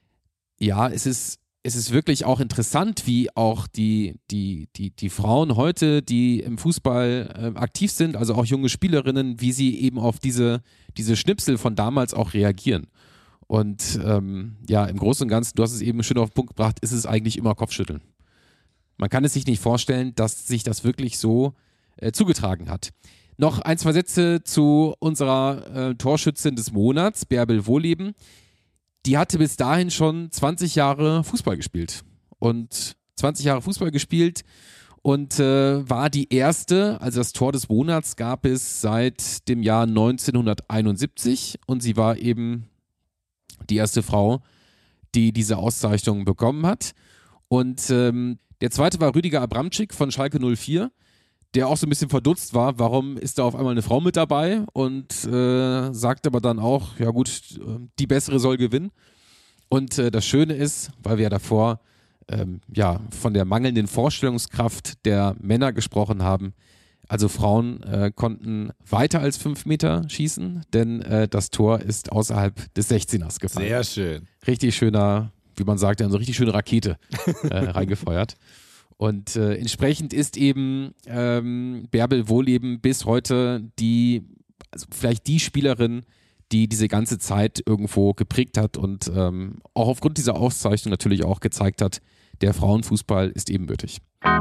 ja, es ist Es ist wirklich auch interessant, wie auch die, die, die, die Frauen heute, die im Fußball äh, aktiv sind, also auch junge Spielerinnen, wie sie eben auf diese, diese Schnipsel von damals auch reagieren. Und ähm, ja, im Großen und Ganzen, du hast es eben schön auf den Punkt gebracht, ist es eigentlich immer Kopfschütteln. Man kann es sich nicht vorstellen, dass sich das wirklich so äh, zugetragen hat. Noch ein, zwei Sätze zu unserer äh, Torschützin des Monats, Bärbel Wohlleben. Die hatte bis dahin schon zwanzig Jahre Fußball gespielt und zwanzig Jahre Fußball gespielt und äh, war die erste, also das Tor des Monats gab es seit dem Jahr neunzehnhunderteinundsiebzig, und sie war eben die erste Frau, die diese Auszeichnung bekommen hat. Und ähm, der zweite war Rüdiger Abramczyk von Schalke null vier, der auch so ein bisschen verdutzt war, warum ist da auf einmal eine Frau mit dabei, und äh, sagt aber dann auch, ja gut, die bessere soll gewinnen. Und äh, das Schöne ist, weil wir ja davor ähm, ja, von der mangelnden Vorstellungskraft der Männer gesprochen haben, Also Frauen äh, konnten weiter als fünf Meter schießen, denn äh, das Tor ist außerhalb des sechzehners gefallen. Sehr schön. Richtig schöner, wie man sagt, eine richtig schöne Rakete äh, reingefeuert. Und äh, entsprechend ist eben ähm, Bärbel Wohleben bis heute die, also vielleicht die Spielerin, die diese ganze Zeit irgendwo geprägt hat und ähm, auch aufgrund dieser Auszeichnung natürlich auch gezeigt hat, der Frauenfußball ist ebenbürtig.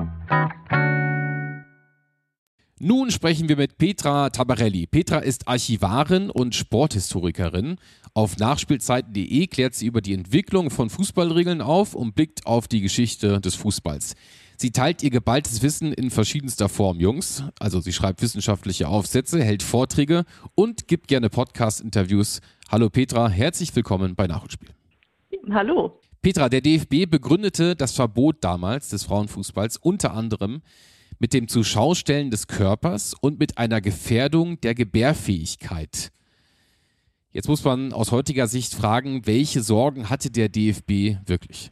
Nun sprechen wir mit Petra Tabarelli. Petra ist Archivarin und Sporthistorikerin. Auf nachspielzeiten punkt de klärt sie über die Entwicklung von Fußballregeln auf und blickt auf die Geschichte des Fußballs. Sie teilt ihr geballtes Wissen in verschiedenster Form, Jungs. Also sie schreibt wissenschaftliche Aufsätze, hält Vorträge und gibt gerne Podcast-Interviews. Hallo Petra, herzlich willkommen bei Nachholspiel. Hallo. Petra, der D F B begründete das Verbot damals des Frauenfußballs unter anderem mit dem Zuschaustellen des Körpers und mit einer Gefährdung der Gebärfähigkeit. Jetzt muss man aus heutiger Sicht fragen, welche Sorgen hatte der D F B wirklich?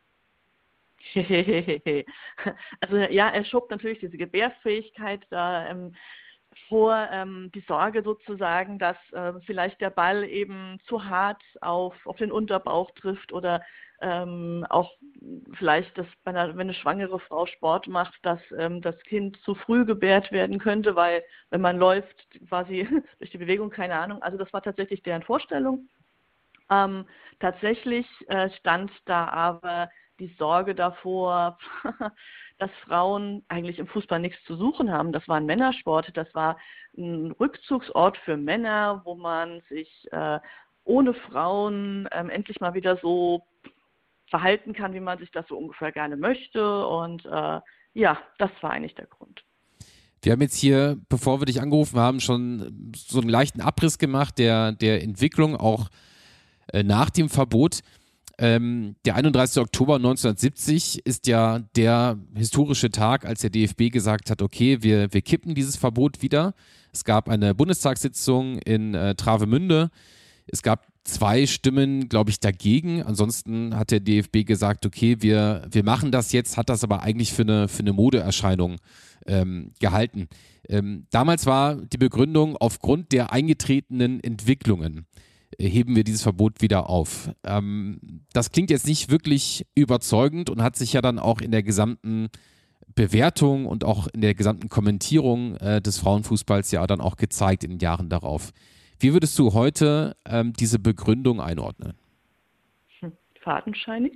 Also ja, er schob natürlich diese Gebärfähigkeit da ähm, vor, ähm, die Sorge sozusagen, dass äh, vielleicht der Ball eben zu hart auf, auf den Unterbauch trifft oder ähm, auch vielleicht, dass bei einer, wenn eine schwangere Frau Sport macht, dass ähm, das Kind zu früh gebärt werden könnte, weil wenn man läuft, quasi durch die Bewegung, keine Ahnung, also das war tatsächlich deren Vorstellung. Ähm, tatsächlich äh, stand da aber die Sorge davor, dass Frauen eigentlich im Fußball nichts zu suchen haben. Das war ein Männersport, das war ein Rückzugsort für Männer, wo man sich äh, ohne Frauen ähm, endlich mal wieder so verhalten kann, wie man sich das so ungefähr gerne möchte. Und äh, ja, das war eigentlich der Grund. Wir haben jetzt hier, bevor wir dich angerufen haben, schon so einen leichten Abriss gemacht der, der Entwicklung auch äh, nach dem Verbot. Ähm, der einunddreißigster Oktober neunzehnhundertsiebzig ist ja der historische Tag, als der D F B gesagt hat, okay, wir, wir kippen dieses Verbot wieder. Es gab eine Bundestagssitzung in äh, Travemünde. Es gab zwei Stimmen, glaube ich, dagegen. Ansonsten hat der D F B gesagt, okay, wir, wir machen das jetzt, hat das aber eigentlich für eine, für eine Modeerscheinung ähm, gehalten. Ähm, damals war die Begründung, aufgrund der eingetretenen Entwicklungen heben wir dieses Verbot wieder auf. Ähm, das klingt jetzt nicht wirklich überzeugend und hat sich ja dann auch in der gesamten Bewertung und auch in der gesamten Kommentierung äh, des Frauenfußballs ja dann auch gezeigt in den Jahren darauf. Wie würdest du heute ähm, diese Begründung einordnen? Hm, fadenscheinig.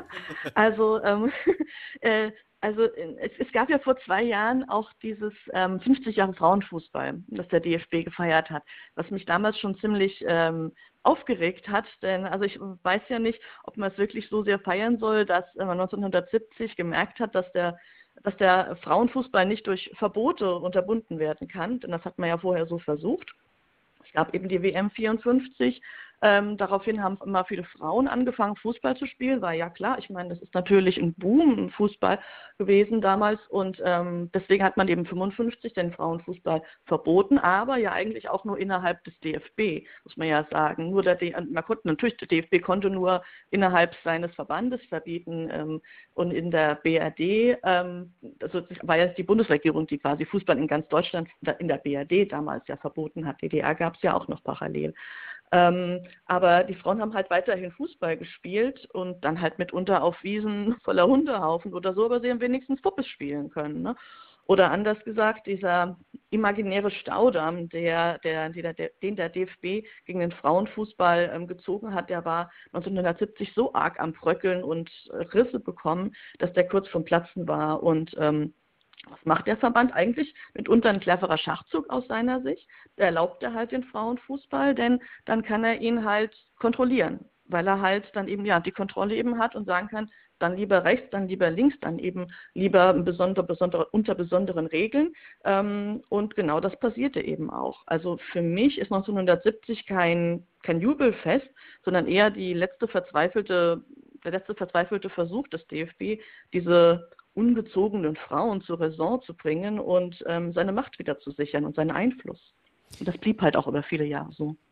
also, ähm, äh, also es, es gab ja vor zwei Jahren auch dieses ähm, fünfzig Jahre Frauenfußball, das der D F B gefeiert hat, was mich damals schon ziemlich ähm, aufgeregt hat, denn also ich weiß ja nicht, ob man es wirklich so sehr feiern soll, dass man neunzehnhundertsiebzig gemerkt hat, dass der dass der Frauenfußball nicht durch Verbote unterbunden werden kann, denn das hat man ja vorher so versucht. Es gab eben die W M vierundfünfzig. Ähm, daraufhin haben immer viele Frauen angefangen, Fußball zu spielen. War ja klar, ich meine, das ist natürlich ein Boom im Fußball gewesen damals. Und ähm, deswegen hat man eben fünfundfünfzig den Frauenfußball verboten, aber ja eigentlich auch nur innerhalb des D F B, muss man ja sagen. Nur der D- man konnte, natürlich, der D F B konnte nur innerhalb seines Verbandes verbieten. Ähm, und in der B R D, ähm, also war ja die Bundesregierung, die quasi Fußball in ganz Deutschland in der B R D damals ja verboten hat. D D R gab es ja auch noch parallel. Ähm, aber die Frauen haben halt weiterhin Fußball gespielt und dann halt mitunter auf Wiesen voller Hundehaufen oder so, aber sie haben wenigstens Puppes spielen können. Ne? Oder anders gesagt, dieser imaginäre Staudamm, der, der, der, der, den der D F B gegen den Frauenfußball ähm, gezogen hat, der war neunzehnhundertsiebzig so arg am Bröckeln und äh, Risse bekommen, dass der kurz vom Platzen war. Und ähm, was macht der Verband eigentlich? Mitunter ein cleverer Schachzug aus seiner Sicht. Der erlaubt er halt den Frauenfußball, denn dann kann er ihn halt kontrollieren, weil er halt dann eben ja die Kontrolle eben hat und sagen kann, dann lieber rechts, dann lieber links, dann eben lieber besondere, besondere, unter besonderen Regeln. Ähm, und genau das passierte eben auch. Also für mich ist neunzehnhundertsiebzig kein, kein Jubelfest, sondern eher die letzte verzweifelte, der letzte verzweifelte Versuch des D F B, diese ungezogenen Frauen zur Raison zu bringen und ähm, seine Macht wieder zu sichern und seinen Einfluss. Und das blieb halt auch über viele Jahre so.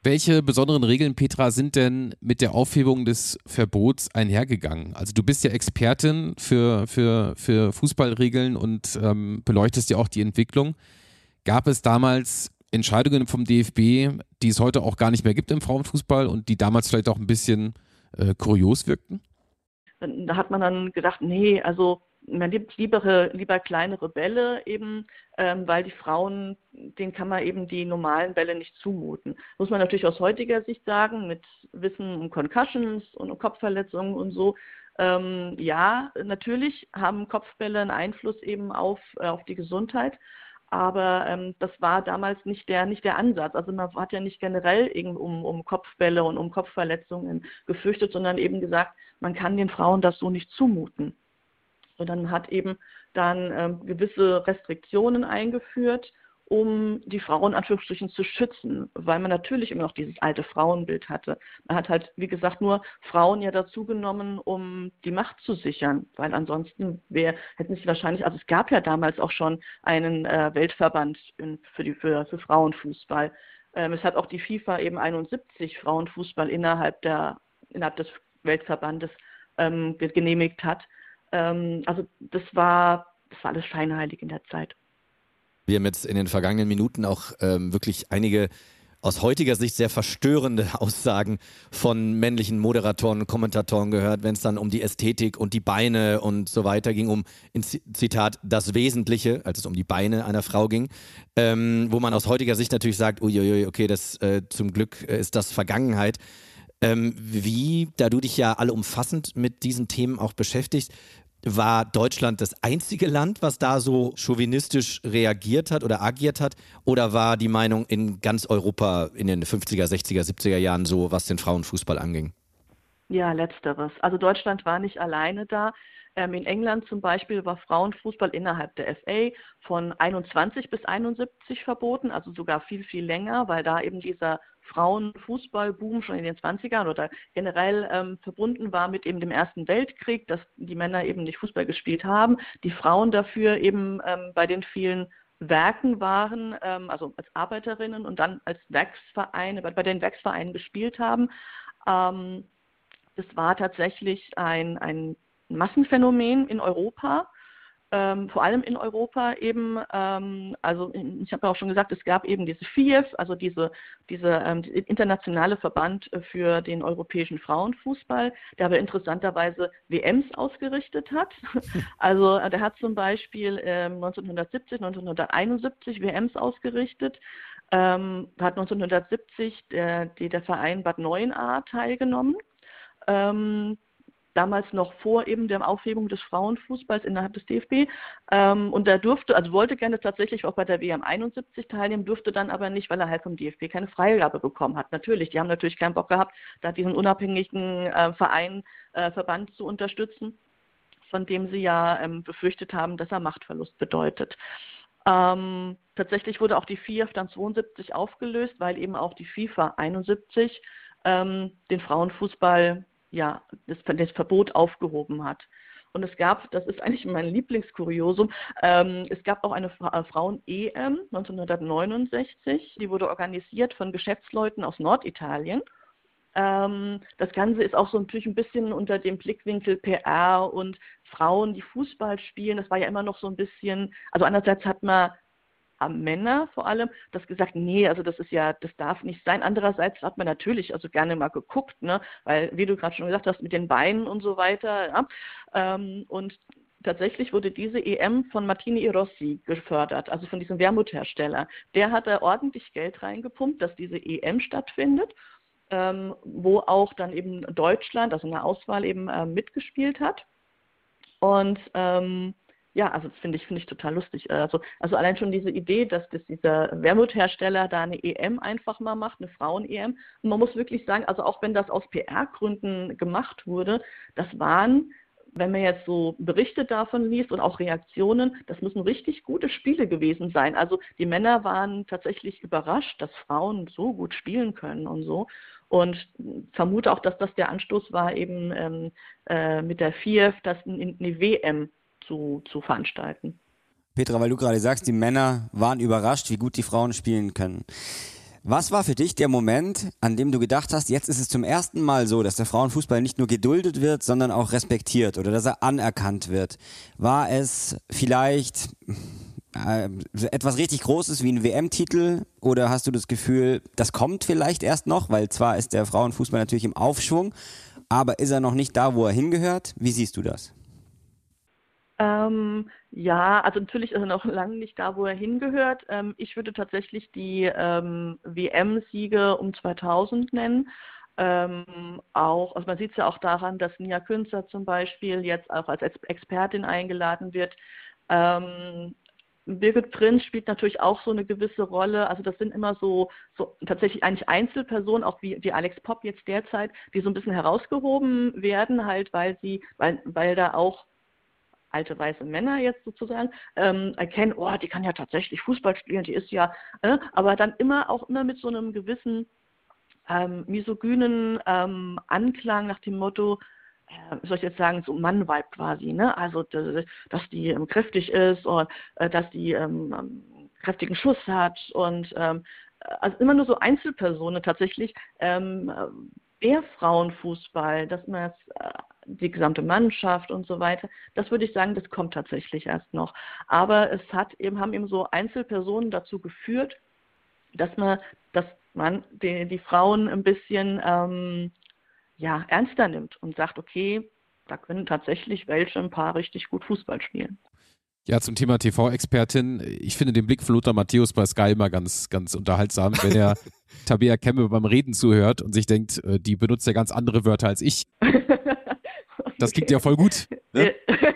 Welche besonderen Regeln, Petra, sind denn mit der Aufhebung des Verbots einhergegangen? Also du bist ja Expertin für, für, für Fußballregeln und ähm, beleuchtest ja auch die Entwicklung. Gab es damals Entscheidungen vom D F B, die es heute auch gar nicht mehr gibt im Frauenfußball und die damals vielleicht auch ein bisschen äh, kurios wirkten? Da hat man dann gedacht, nee, also man nimmt lieber, lieber kleinere Bälle eben, ähm, weil die Frauen, denen kann man eben die normalen Bälle nicht zumuten. Muss man natürlich aus heutiger Sicht sagen, mit Wissen um Concussions und um Kopfverletzungen und so. Ähm, ja, natürlich haben Kopfbälle einen Einfluss eben auf, äh, auf die Gesundheit. Aber ähm, das war damals nicht der, nicht der Ansatz. Also man hat ja nicht generell eben um, um Kopfbälle und um Kopfverletzungen gefürchtet, sondern eben gesagt, man kann den Frauen das so nicht zumuten. Und dann hat eben dann ähm, gewisse Restriktionen eingeführt, um die Frauen in Anführungsstrichen zu schützen, weil man natürlich immer noch dieses alte Frauenbild hatte. Man hat halt, wie gesagt, nur Frauen ja dazu genommen, um die Macht zu sichern, weil ansonsten wär, hätten sie wahrscheinlich, also es gab ja damals auch schon einen äh, Weltverband in, für, die, für, für Frauenfußball. Ähm, es hat auch die FIFA eben einundsiebzig Frauenfußball innerhalb, der, innerhalb des Weltverbandes ähm, genehmigt hat. Ähm, also das war, das war alles scheinheilig in der Zeit. Wir haben jetzt in den vergangenen Minuten auch ähm, wirklich einige aus heutiger Sicht sehr verstörende Aussagen von männlichen Moderatoren und Kommentatoren gehört, wenn es dann um die Ästhetik und die Beine und so weiter ging, um, in Zitat, das Wesentliche, als es um die Beine einer Frau ging, ähm, wo man aus heutiger Sicht natürlich sagt, uiuiui, okay, das äh, zum Glück äh, ist das Vergangenheit. Ähm, wie, da du dich ja allumfassend mit diesen Themen auch beschäftigst, war Deutschland das einzige Land, was da so chauvinistisch reagiert hat oder agiert hat? Oder war die Meinung in ganz Europa in den fünfziger, sechziger, siebziger Jahren so, was den Frauenfußball anging? Ja, letzteres. Also Deutschland war nicht alleine da. Ähm, in England zum Beispiel war Frauenfußball innerhalb der F A von einundzwanzig bis einundsiebzig verboten, also sogar viel, viel länger, weil da eben dieser Frauenfußballboom schon in den zwanzigern oder generell ähm, verbunden war mit eben dem Ersten Weltkrieg, dass die Männer eben nicht Fußball gespielt haben, die Frauen dafür eben ähm, bei den vielen Werken waren, ähm, also als Arbeiterinnen und dann als Werksvereine, bei, bei den Werksvereinen gespielt haben. Ähm, das war tatsächlich ein, ein Massenphänomen in Europa. Ähm, vor allem in Europa eben, ähm, also ich habe ja auch schon gesagt, es gab eben diese F I E F, also diese, diese ähm, die internationale Verband für den europäischen Frauenfußball, der aber interessanterweise W Ms ausgerichtet hat. Also der hat zum Beispiel ähm, neunzehnhundertsiebzig, neunzehnhunderteinundsiebzig W Ms ausgerichtet, ähm, hat neunzehnhundertsiebzig der, die, der Verein Bad Neuenahr teilgenommen. Ähm, damals noch vor eben der Aufhebung des Frauenfußballs innerhalb des D F B. Ähm, und er durfte, also wollte gerne tatsächlich auch bei der W M einundsiebzig teilnehmen, durfte dann aber nicht, weil er halt vom D F B keine Freigabe bekommen hat. Natürlich, die haben natürlich keinen Bock gehabt, da diesen unabhängigen äh, Verein, äh, Verband zu unterstützen, von dem sie ja ähm, befürchtet haben, dass er Machtverlust bedeutet. Ähm, tatsächlich wurde auch die F I E F dann zweiundsiebzig aufgelöst, weil eben auch die FIFA einundsiebzig ähm, den Frauenfußball ja, das, das Verbot aufgehoben hat. Und es gab, das ist eigentlich mein Lieblingskuriosum, ähm, es gab auch eine Fra- Frauen-E M neunzehnhundertneunundsechzig, die wurde organisiert von Geschäftsleuten aus Norditalien. Ähm, das Ganze ist auch so natürlich ein bisschen unter dem Blickwinkel P R und Frauen, die Fußball spielen, das war ja immer noch so ein bisschen, also einerseits hat man Männer vor allem, das gesagt, nee, also das ist ja, das darf nicht sein. Andererseits hat man natürlich also gerne mal geguckt, ne, weil, wie du gerade schon gesagt hast, mit den Beinen und so weiter, ja, ähm, und tatsächlich wurde diese E M von Martini Rossi gefördert, also von diesem Wermuthersteller. Der hat da ordentlich Geld reingepumpt, dass diese E M stattfindet, ähm, wo auch dann eben Deutschland, also eine Auswahl eben äh, mitgespielt hat. Und ähm, ja, also das finde ich, finde ich total lustig. Also, also allein schon diese Idee, dass, dass dieser Wermuthersteller da eine E M einfach mal macht, eine Frauen-E M. Und man muss wirklich sagen, also auch wenn das aus P R-Gründen gemacht wurde, das waren, wenn man jetzt so Berichte davon liest und auch Reaktionen, das müssen richtig gute Spiele gewesen sein. Also die Männer waren tatsächlich überrascht, dass Frauen so gut spielen können und so. Und vermute auch, dass das der Anstoß war, eben ähm, äh, mit der F I E F, das in, in die W M Zu, zu veranstalten. Petra, weil du gerade sagst, die Männer waren überrascht, wie gut die Frauen spielen können. Was war für dich der Moment, an dem du gedacht hast, jetzt ist es zum ersten Mal so, dass der Frauenfußball nicht nur geduldet wird, sondern auch respektiert oder dass er anerkannt wird? War es vielleicht äh, etwas richtig Großes wie ein W M-Titel oder hast du das Gefühl, das kommt vielleicht erst noch, weil zwar ist der Frauenfußball natürlich im Aufschwung, aber ist er noch nicht da, wo er hingehört? Wie siehst du das? Ähm, ja, also natürlich ist er noch lange nicht da, wo er hingehört. Ähm, ich würde tatsächlich die ähm, W M-Siege um zweitausend nennen. Ähm, auch, also man sieht es ja auch daran, dass Nia Künzer zum Beispiel jetzt auch als Expertin eingeladen wird. Ähm, Birgit Prinz spielt natürlich auch so eine gewisse Rolle. Also das sind immer so, so tatsächlich eigentlich Einzelpersonen, auch wie, wie Alex Popp jetzt derzeit, die so ein bisschen herausgehoben werden, halt, weil sie, weil, weil da auch alte weiße Männer jetzt sozusagen ähm, erkennen, oh, die kann ja tatsächlich Fußball spielen, die ist ja, äh, aber dann immer auch immer mit so einem gewissen ähm, misogynen ähm, Anklang nach dem Motto, äh, soll ich jetzt sagen, so Mann-Vibe quasi, ne? Also dass, dass die ähm, kräftig ist und äh, dass die ähm, ähm, kräftigen Schuss hat und ähm, also immer nur so Einzelpersonen tatsächlich. Ähm, der Frauenfußball, dass man jetzt, äh, die gesamte Mannschaft und so weiter, das würde ich sagen, das kommt tatsächlich erst noch. Aber es hat eben, haben eben so Einzelpersonen dazu geführt, dass man, dass man die, die Frauen ein bisschen ähm, ja, ernster nimmt und sagt, okay, da können tatsächlich welche ein paar richtig gut Fußball spielen. Ja, zum Thema T V-Expertin. Ich finde den Blick von Lothar Matthäus bei Sky immer ganz, ganz unterhaltsam, wenn er Tabea Kemme beim Reden zuhört und sich denkt, die benutzt ja ganz andere Wörter als ich. Das klingt ja voll gut. Ne?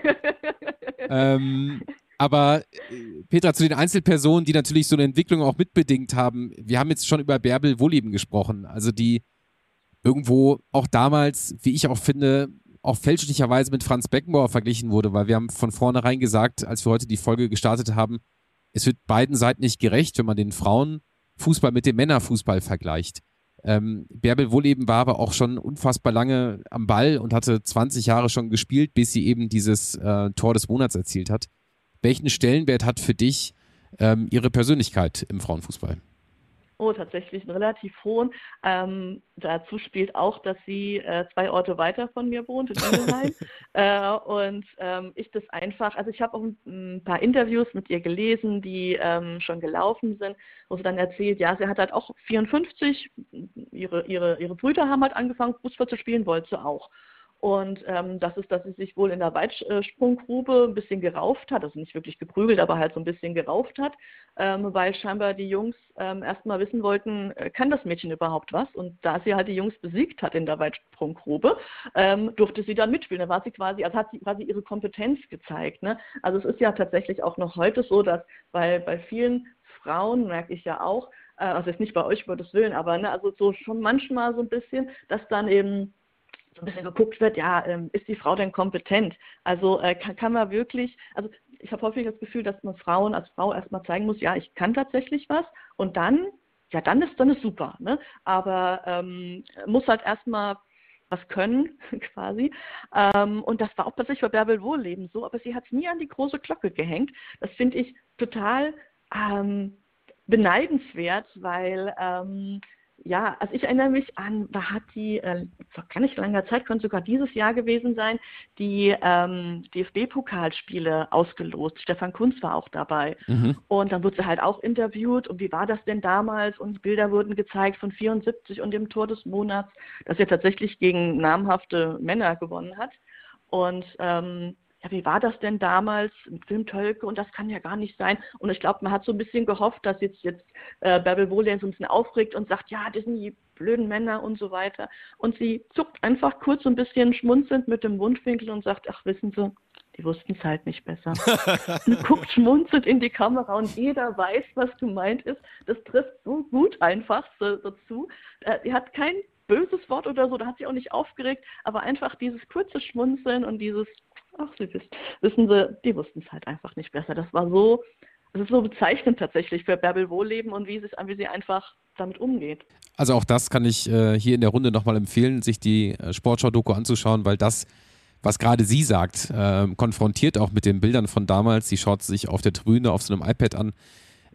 ähm, aber Petra, zu den Einzelpersonen, die natürlich so eine Entwicklung auch mitbedingt haben. Wir haben jetzt schon über Bärbel Wohlleben gesprochen, also die irgendwo auch damals, wie ich auch finde, auch fälschlicherweise mit Franz Beckenbauer verglichen wurde, weil wir haben von vornherein gesagt, als wir heute die Folge gestartet haben, es wird beiden Seiten nicht gerecht, wenn man den Frauenfußball mit dem Männerfußball vergleicht. Ähm, Bärbel Wohlleben war aber auch schon unfassbar lange am Ball und hatte zwanzig Jahre schon gespielt, bis sie eben dieses äh, Tor des Monats erzielt hat. Welchen Stellenwert hat für dich ähm, ihre Persönlichkeit im Frauenfußball? Oh, tatsächlich einen relativ hohen. Ähm, dazu spielt auch, dass sie äh, zwei Orte weiter von mir wohnt, in Ingelheim. äh, und ähm, ich das einfach, also ich habe auch ein, ein paar Interviews mit ihr gelesen, die ähm, schon gelaufen sind, wo sie dann erzählt, ja, sie hat halt auch vierundfünfzig, ihre, ihre, ihre Brüder haben halt angefangen, Fußball zu spielen, wollte sie auch. Und ähm, das ist, dass sie sich wohl in der Weitsprunggrube ein bisschen gerauft hat, also nicht wirklich geprügelt, aber halt so ein bisschen gerauft hat, ähm, weil scheinbar die Jungs ähm, erstmal wissen wollten, äh, kann das Mädchen überhaupt was? Und da sie halt die Jungs besiegt hat in der Weitsprunggrube, ähm, durfte sie dann mitspielen. Da war sie quasi, also hat sie quasi ihre Kompetenz gezeigt. Ne? Also es ist ja tatsächlich auch noch heute so, dass bei, bei vielen Frauen, merke ich ja auch, äh, also jetzt nicht bei euch, Gottes Willen, aber ne, also so schon manchmal so ein bisschen, dass dann eben so ein bisschen geguckt wird, ja, ähm, ist die Frau denn kompetent? Also äh, kann, kann man wirklich, also ich habe häufig das Gefühl, dass man Frauen als Frau erstmal zeigen muss, ja, ich kann tatsächlich was und dann, ja, dann ist dann ist super, ne? Aber ähm, muss halt erstmal was können, quasi. Ähm, und das war auch tatsächlich bei Bärbel Wohlleben so, aber sie hat es nie an die große Glocke gehängt. Das finde ich total ähm, beneidenswert, weil ähm, ja, also ich erinnere mich an, da hat die, äh, vor gar nicht langer Zeit, könnte sogar dieses Jahr gewesen sein, die ähm, D F B-Pokalspiele ausgelost. Stefan Kunz war auch dabei. Mhm. Und dann wurde sie halt auch interviewt und wie war das denn damals? Und Bilder wurden gezeigt von vierundsiebzig und dem Tor des Monats, das ja tatsächlich gegen namhafte Männer gewonnen hat. Und ähm, ja, wie war das denn damals mit Wim Tölke und das kann ja gar nicht sein. Und ich glaube, man hat so ein bisschen gehofft, dass jetzt, jetzt äh, Bärbel Wohlleben so ein bisschen aufregt und sagt, ja, das sind die blöden Männer und so weiter. Und sie zuckt einfach kurz so ein bisschen schmunzelnd mit dem Mundwinkel und sagt, ach, wissen Sie, die wussten es halt nicht besser. Und guckt schmunzelnd in die Kamera und jeder weiß, was gemeint ist. Das trifft so gut einfach so, so zu. Äh, die hat kein böses Wort oder so, da hat sie auch nicht aufgeregt, aber einfach dieses kurze Schmunzeln und dieses, ach, Sie wissen, wissen Sie, die wussten es halt einfach nicht besser. Das war so, das ist so bezeichnend tatsächlich für Bärbel Wohlleben und wie sie, wie sie einfach damit umgeht. Also auch das kann ich äh, hier in der Runde nochmal empfehlen, sich die äh, Sportschau-Doku anzuschauen, weil das, was gerade sie sagt, äh, konfrontiert auch mit den Bildern von damals, sie schaut sich auf der Tribüne auf so einem iPad an,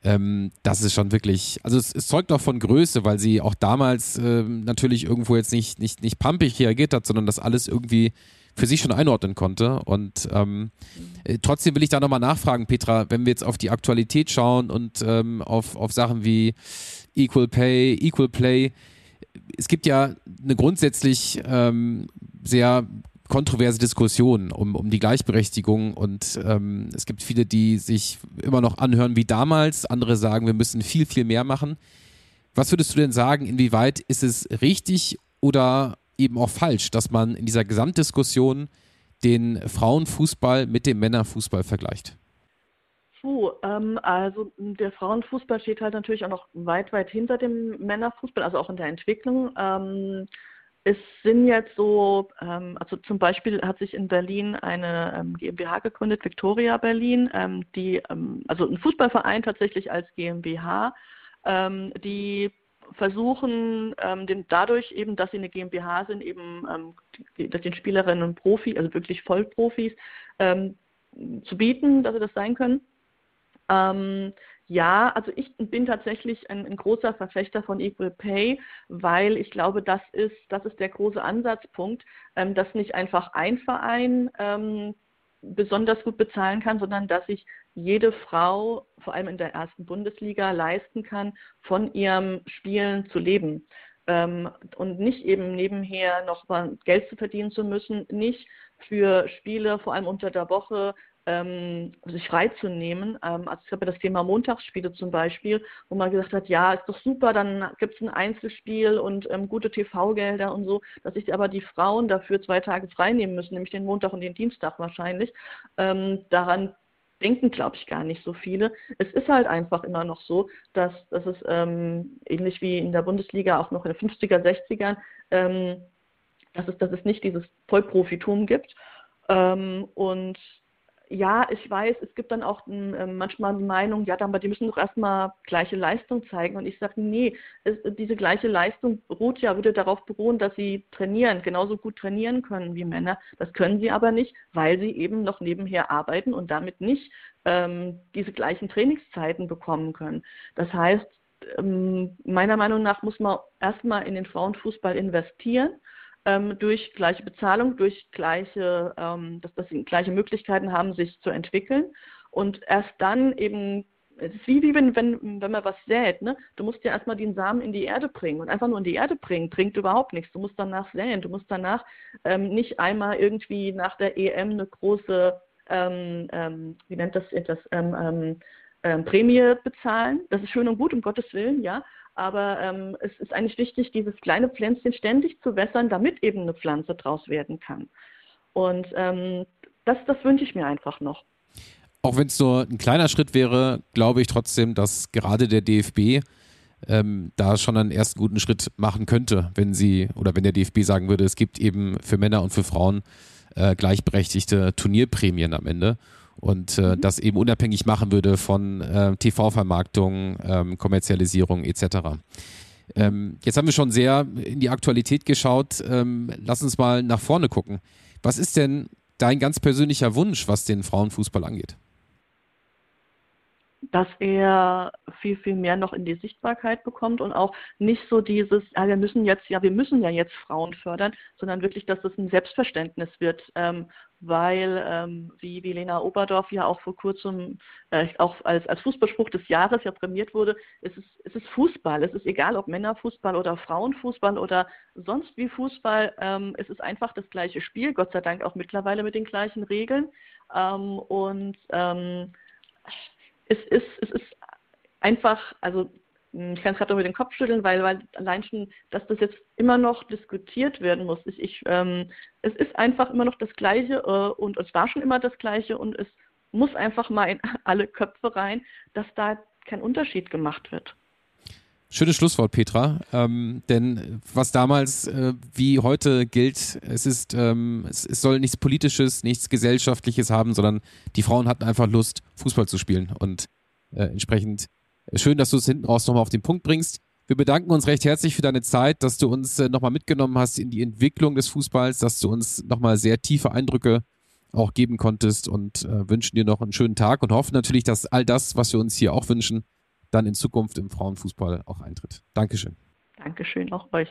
Ähm, das ist schon wirklich, also es, es zeugt auch von Größe, weil sie auch damals ähm, natürlich irgendwo jetzt nicht, nicht, nicht pumpig reagiert hat, sondern das alles irgendwie für sich schon einordnen konnte. Und ähm, äh, trotzdem will ich da nochmal nachfragen, Petra, wenn wir jetzt auf die Aktualität schauen und ähm, auf, auf Sachen wie Equal Pay, Equal Play, es gibt ja eine grundsätzlich ähm, sehr kontroverse Diskussion um, um die Gleichberechtigung und ähm, es gibt viele, die sich immer noch anhören wie damals, andere sagen, wir müssen viel, viel mehr machen. Was würdest du denn sagen, inwieweit ist es richtig oder eben auch falsch, dass man in dieser Gesamtdiskussion den Frauenfußball mit dem Männerfußball vergleicht? Puh, ähm, also der Frauenfußball steht halt natürlich auch noch weit, weit hinter dem Männerfußball, also auch in der Entwicklung. Ähm, Es sind jetzt so, ähm, also zum Beispiel hat sich in Berlin eine ähm, GmbH gegründet, Victoria Berlin, ähm, die, ähm, also ein Fußballverein tatsächlich als GmbH, ähm, die versuchen, ähm, den, dadurch eben, dass sie eine GmbH sind, eben ähm, die, dass den Spielerinnen und Profi, also wirklich Vollprofis, ähm, zu bieten, dass sie das sein können. Ähm, Ja, also ich bin tatsächlich ein, ein großer Verfechter von Equal Pay, weil ich glaube, das ist, das ist der große Ansatzpunkt, ähm, dass nicht einfach ein Verein ähm, besonders gut bezahlen kann, sondern dass sich jede Frau, vor allem in der ersten Bundesliga, leisten kann, von ihrem Spielen zu leben. Ähm, und nicht eben nebenher noch mal Geld zu verdienen zu müssen, nicht für Spiele, vor allem unter der Woche, Ähm, sich freizunehmen. Ähm, also ich habe ja das Thema Montagsspiele zum Beispiel, wo man gesagt hat, ja, ist doch super, dann gibt es ein Einzelspiel und ähm, gute T V-Gelder und so, dass sich aber die Frauen dafür zwei Tage frei nehmen müssen, nämlich den Montag und den Dienstag wahrscheinlich. Ähm, daran denken, glaube ich, gar nicht so viele. Es ist halt einfach immer noch so, dass, dass es ähm, ähnlich wie in der Bundesliga auch noch in den fünfziger, sechzigern, ähm, dass es, dass es nicht dieses Vollprofitum gibt. Ähm, und ja, ich weiß, es gibt dann auch äh, manchmal die Meinung, ja, aber die müssen doch erstmal gleiche Leistung zeigen. Und ich sage, nee, es, diese gleiche Leistung beruht ja, würde darauf beruhen, dass sie trainieren, genauso gut trainieren können wie Männer. Das können sie aber nicht, weil sie eben noch nebenher arbeiten und damit nicht ähm, diese gleichen Trainingszeiten bekommen können. Das heißt, ähm, meiner Meinung nach muss man erstmal in den Frauenfußball investieren, durch gleiche Bezahlung, durch gleiche, ähm, dass, dass sie gleiche Möglichkeiten haben, sich zu entwickeln. Und erst dann eben, es ist wie, wie wenn, wenn, wenn man was sät, ne? Du musst ja erstmal den Samen in die Erde bringen. Und einfach nur in die Erde bringen, bringt überhaupt nichts. Du musst danach säen. Du musst danach ähm, nicht einmal irgendwie nach der E M eine große, ähm, ähm, wie nennt das, das ähm, ähm, ähm, Prämie bezahlen. Das ist schön und gut, um Gottes Willen, ja. Aber ähm, es ist eigentlich wichtig, dieses kleine Pflänzchen ständig zu wässern, damit eben eine Pflanze draus werden kann. Und ähm, das, das wünsche ich mir einfach noch. Auch wenn es nur ein kleiner Schritt wäre, glaube ich trotzdem, dass gerade der D F B ähm, da schon einen ersten guten Schritt machen könnte, wenn sie oder wenn der D F B sagen würde, es gibt eben für Männer und für Frauen äh, gleichberechtigte Turnierprämien am Ende. Und äh, mhm. das eben unabhängig machen würde von äh, T V-Vermarktung, ähm, Kommerzialisierung et cetera. Ähm, jetzt haben wir schon sehr in die Aktualität geschaut. Ähm, lass uns mal nach vorne gucken. Was ist denn dein ganz persönlicher Wunsch, was den Frauenfußball angeht? Dass er viel, viel mehr noch in die Sichtbarkeit bekommt und auch nicht so dieses, ja, wir müssen jetzt, ja, wir müssen ja jetzt Frauen fördern, sondern wirklich, dass es ein Selbstverständnis wird, ähm, weil, ähm, wie, wie Lena Oberdorf ja auch vor kurzem äh, auch als, als Fußballspruch des Jahres ja prämiert wurde, es ist, es ist Fußball, es ist egal, ob Männerfußball oder Frauenfußball oder sonst wie Fußball, ähm, es ist einfach das gleiche Spiel, Gott sei Dank auch mittlerweile mit den gleichen Regeln ähm, und ähm, Es ist, es ist einfach, also ich kann es gerade nur mit dem Kopf schütteln, weil, weil allein schon, dass das jetzt immer noch diskutiert werden muss. Ich, ich, ähm, es ist einfach immer noch das Gleiche äh, und es war schon immer das Gleiche und es muss einfach mal in alle Köpfe rein, dass da kein Unterschied gemacht wird. Schönes Schlusswort, Petra. Ähm, denn was damals äh, wie heute gilt, es ist, ähm, es, es soll nichts Politisches, nichts Gesellschaftliches haben, sondern die Frauen hatten einfach Lust, Fußball zu spielen. Und äh, entsprechend schön, dass du es hinten raus nochmal auf den Punkt bringst. Wir bedanken uns recht herzlich für deine Zeit, dass du uns äh, nochmal mitgenommen hast in die Entwicklung des Fußballs, dass du uns nochmal sehr tiefe Eindrücke auch geben konntest und äh, wünschen dir noch einen schönen Tag und hoffen natürlich, dass all das, was wir uns hier auch wünschen, dann in Zukunft im Frauenfußball auch eintritt. Dankeschön. Dankeschön, auch euch.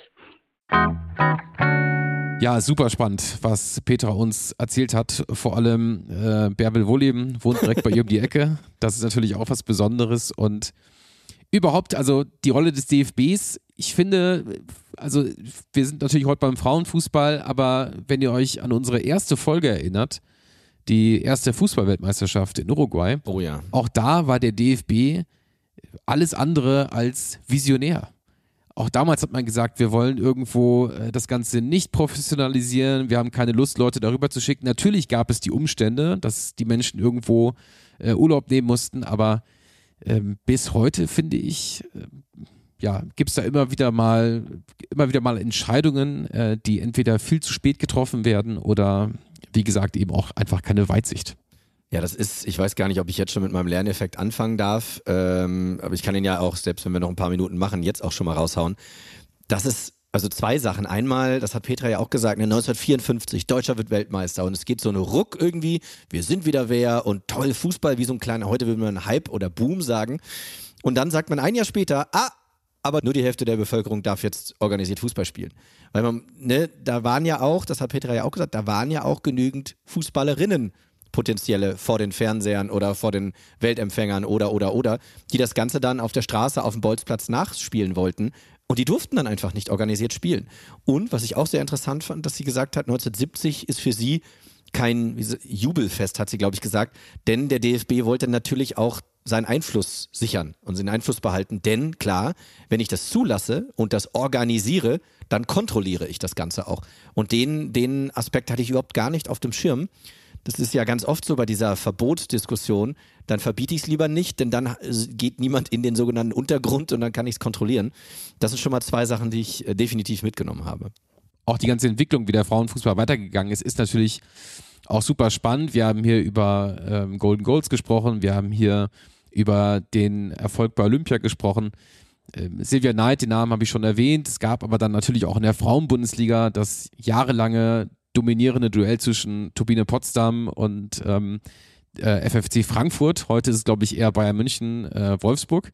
Ja, super spannend, was Petra uns erzählt hat. Vor allem äh, Bärbel Wohleben wohnt direkt bei ihr um die Ecke. Das ist natürlich auch was Besonderes. Und überhaupt, also die Rolle des D F Bs, ich finde, also wir sind natürlich heute beim Frauenfußball, aber wenn ihr euch an unsere erste Folge erinnert, die erste Fußballweltmeisterschaft in Uruguay, oh ja. Auch da war der D F B alles andere als visionär. Auch damals hat man gesagt, wir wollen irgendwo äh, das Ganze nicht professionalisieren, wir haben keine Lust, Leute darüber zu schicken. Natürlich gab es die Umstände, dass die Menschen irgendwo äh, Urlaub nehmen mussten, aber ähm, bis heute, finde ich, äh, ja, gibt es da immer wieder mal, immer wieder mal Entscheidungen, äh, die entweder viel zu spät getroffen werden oder, wie gesagt, eben auch einfach keine Weitsicht. Ja, das ist, ich weiß gar nicht, ob ich jetzt schon mit meinem Lerneffekt anfangen darf, ähm, aber ich kann ihn ja auch, selbst wenn wir noch ein paar Minuten machen, jetzt auch schon mal raushauen. Das ist, also zwei Sachen. Einmal, das hat Petra ja auch gesagt, ne, neunzehnhundertvierundfünfzig, Deutscher wird Weltmeister und es geht so eine Ruck irgendwie, wir sind wieder wer und toll, Fußball, wie so ein kleiner, heute würde man Hype oder Boom sagen. Und dann sagt man ein Jahr später, ah, aber nur die Hälfte der Bevölkerung darf jetzt organisiert Fußball spielen. Weil man, ne, da waren ja auch, das hat Petra ja auch gesagt, da waren ja auch genügend Fußballerinnen potenzielle vor den Fernsehern oder vor den Weltempfängern oder, oder, oder, die das Ganze dann auf der Straße auf dem Bolzplatz nachspielen wollten und die durften dann einfach nicht organisiert spielen. Und was ich auch sehr interessant fand, dass sie gesagt hat, neunzehnhundertsiebzig ist für sie kein Jubelfest, hat sie, glaube ich, gesagt, denn der D F B wollte natürlich auch seinen Einfluss sichern und seinen Einfluss behalten, denn klar, wenn ich das zulasse und das organisiere, dann kontrolliere ich das Ganze auch. Und den, den Aspekt hatte ich überhaupt gar nicht auf dem Schirm. Das ist ja ganz oft so bei dieser Verbotsdiskussion, dann verbiete ich es lieber nicht, denn dann geht niemand in den sogenannten Untergrund und dann kann ich es kontrollieren. Das sind schon mal zwei Sachen, die ich definitiv mitgenommen habe. Auch die ganze Entwicklung, wie der Frauenfußball weitergegangen ist, ist natürlich auch super spannend. Wir haben hier über ähm, Golden Goals gesprochen, wir haben hier über den Erfolg bei Olympia gesprochen. Ähm, Silvia Neid, den Namen habe ich schon erwähnt. Es gab aber dann natürlich auch in der Frauenbundesliga das jahrelange dominierende Duell zwischen Turbine Potsdam und ähm, äh, F F C Frankfurt. Heute ist es, glaube ich, eher Bayern München, äh, Wolfsburg.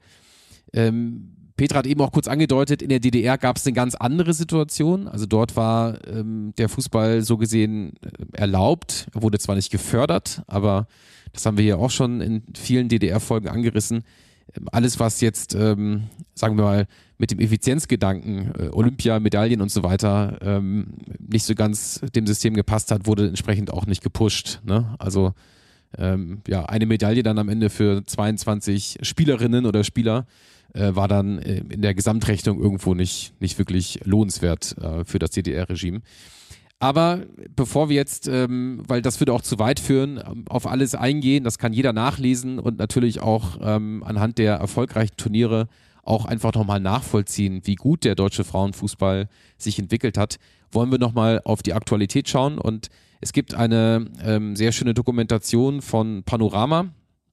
Ähm, Petra hat eben auch kurz angedeutet, in der D D R gab es eine ganz andere Situation. Also dort war ähm, der Fußball so gesehen äh, erlaubt. Er wurde zwar nicht gefördert, aber das haben wir hier auch schon in vielen D D R-Folgen angerissen. Ähm, alles, was jetzt, ähm, sagen wir mal, mit dem Effizienzgedanken, äh, Olympia, Medaillen und so weiter, ähm, nicht so ganz dem System gepasst hat, wurde entsprechend auch nicht gepusht. Ne? Also ähm, ja, eine Medaille dann am Ende für zweiundzwanzig Spielerinnen oder Spieler äh, war dann äh, in der Gesamtrechnung irgendwo nicht, nicht wirklich lohnenswert äh, für das D D R-Regime. Aber bevor wir jetzt, ähm, weil das würde auch zu weit führen, auf alles eingehen, das kann jeder nachlesen und natürlich auch ähm, anhand der erfolgreichen Turniere auch einfach nochmal nachvollziehen, wie gut der deutsche Frauenfußball sich entwickelt hat, wollen wir nochmal auf die Aktualität schauen. Und es gibt eine ähm, sehr schöne Dokumentation von Panorama,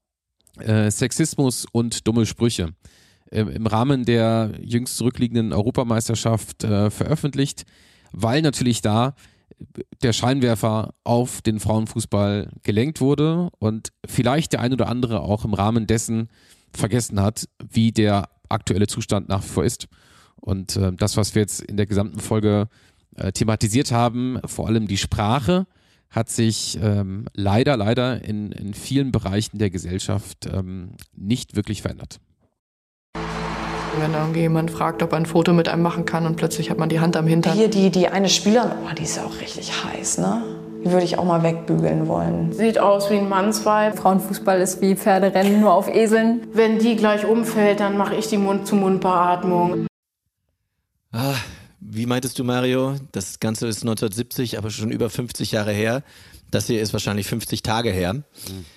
äh, Sexismus und dumme Sprüche, äh, im Rahmen der jüngst zurückliegenden Europameisterschaft äh, veröffentlicht, weil natürlich da der Scheinwerfer auf den Frauenfußball gelenkt wurde und vielleicht der ein oder andere auch im Rahmen dessen vergessen hat, wie der aktuelle Zustand nach wie vor ist. Und äh, das, was wir jetzt in der gesamten Folge äh, thematisiert haben, vor allem die Sprache, hat sich ähm, leider, leider in, in vielen Bereichen der Gesellschaft ähm, nicht wirklich verändert. Wenn irgendwie jemand fragt, ob er ein Foto mit einem machen kann und plötzlich hat man die Hand am Hintern. Hier die, die eine Spielerin, oh, die ist ja auch richtig heiß, ne? Die würde ich auch mal wegbügeln wollen. Sieht aus wie ein Mannsweib. Frauenfußball ist wie Pferderennen, nur auf Eseln. Wenn die gleich umfällt, dann mache ich die Mund-zu-Mund-Beatmung. Ah, wie meintest du, Mario? Das Ganze ist neunzehnhundertsiebzig, aber schon über fünfzig Jahre her. Das hier ist wahrscheinlich fünfzig Tage her. Mhm.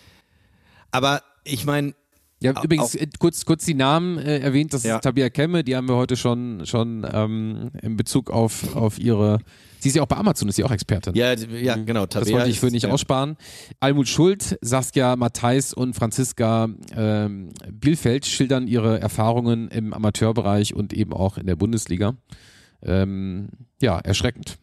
Aber ich meine... Ja, übrigens, äh, kurz, kurz die Namen äh, erwähnt, das ja. ist Tabia Kemme, die haben wir heute schon, schon ähm, in Bezug auf, auf ihre... Sie ist ja auch bei Amazon, ist sie auch Expertin. Ja, ja genau. Tabea das wollte ich für nicht ja. aussparen. Almut Schuld, Saskia Matthijs und Franziska ähm, Bielfeld schildern ihre Erfahrungen im Amateurbereich und eben auch in der Bundesliga. Ähm, ja, erschreckend.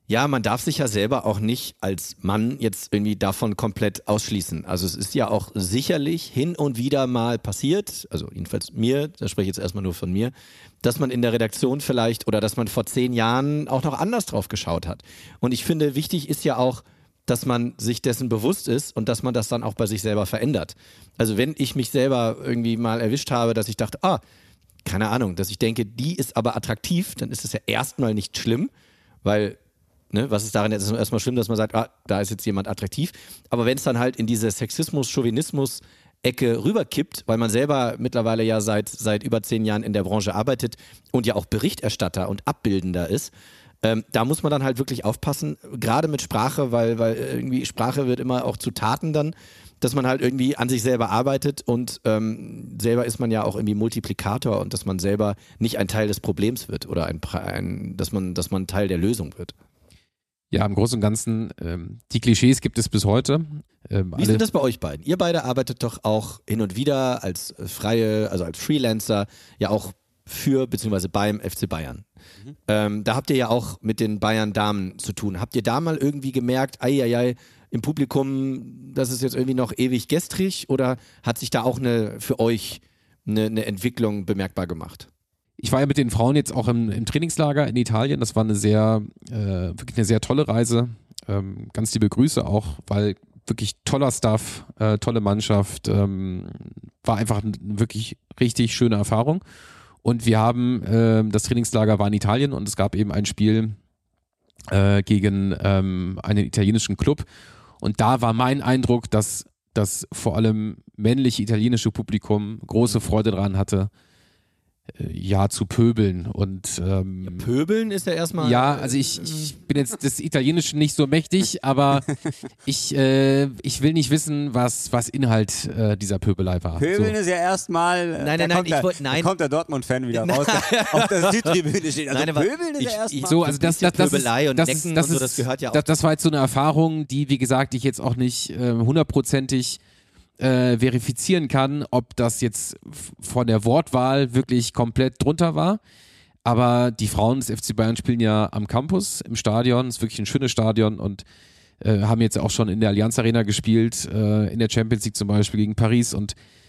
Ja, man darf sich ja selber auch nicht als Mann jetzt irgendwie davon komplett ausschließen. Also es ist ja auch sicherlich hin und wieder mal passiert, also jedenfalls mir, da spreche ich jetzt erstmal nur von mir, dass man in der Redaktion vielleicht oder dass man vor zehn Jahren auch noch anders drauf geschaut hat. Und ich finde, wichtig ist ja auch, dass man sich dessen bewusst ist und dass man das dann auch bei sich selber verändert. Also wenn ich mich selber irgendwie mal erwischt habe, dass ich dachte, ah, keine Ahnung, dass ich denke, die ist aber attraktiv, dann ist es ja erstmal nicht schlimm, weil Ne, was ist daran jetzt erstmal schlimm, dass man sagt, ah, da ist jetzt jemand attraktiv. Aber wenn es dann halt in diese Sexismus-, Chauvinismus-Ecke rüberkippt, weil man selber mittlerweile ja seit, seit über zehn Jahren in der Branche arbeitet und ja auch Berichterstatter und Abbildender ist, ähm, da muss man dann halt wirklich aufpassen, gerade mit Sprache, weil, weil irgendwie Sprache wird immer auch zu Taten dann, dass man halt irgendwie an sich selber arbeitet und ähm, selber ist man ja auch irgendwie Multiplikator und dass man selber nicht ein Teil des Problems wird oder ein, ein, dass man, dass man Teil der Lösung wird. Ja, im Großen und Ganzen, ähm, die Klischees gibt es bis heute. Ähm, Wie ist denn das bei euch beiden? Ihr beide arbeitet doch auch hin und wieder als freie, also als Freelancer, ja auch für bzw. beim F C Bayern. Mhm. Ähm, da habt ihr ja auch mit den Bayern-Damen zu tun. Habt ihr da mal irgendwie gemerkt, ei, ei, ei, im Publikum, das ist jetzt irgendwie noch ewig gestrig oder hat sich da auch eine für euch eine, eine Entwicklung bemerkbar gemacht? Ich war ja mit den Frauen jetzt auch im, im Trainingslager in Italien. Das war eine sehr, äh, wirklich eine sehr tolle Reise. Ähm, ganz liebe Grüße auch, weil wirklich toller Stuff, äh, tolle Mannschaft. Ähm, war einfach eine wirklich richtig schöne Erfahrung. Und wir haben, äh, das Trainingslager war in Italien und es gab eben ein Spiel äh, gegen ähm, einen italienischen Club. Und da war mein Eindruck, dass das vor allem männliche italienische Publikum große Freude daran hatte, ja, zu pöbeln und ähm, ja, pöbeln ist ja erstmal... Ja, also ich, ich bin jetzt des Italienischen nicht so mächtig, aber ich, äh, ich will nicht wissen, was, was Inhalt äh, dieser Pöbelei war. Pöbeln so. ist ja erstmal... Nein, nein, nein, kommt ich wollte... Da kommt der Dortmund-Fan wieder raus, der auf der Südtribüne steht. Also nein, Pöbeln ist ja erstmal... So, also das, das, das, Pöbelei und das, Necken das, und so, das gehört ja auch... Das, das war jetzt so eine Erfahrung, die, wie gesagt, ich jetzt auch nicht äh, hundertprozentig Äh, verifizieren kann, ob das jetzt f- von der Wortwahl wirklich komplett drunter war. Aber die Frauen des F C Bayern spielen ja am Campus, im Stadion. Es ist wirklich ein schönes Stadion und äh, haben jetzt auch schon in der Allianz Arena gespielt, äh, in der Champions League zum Beispiel gegen Paris. Und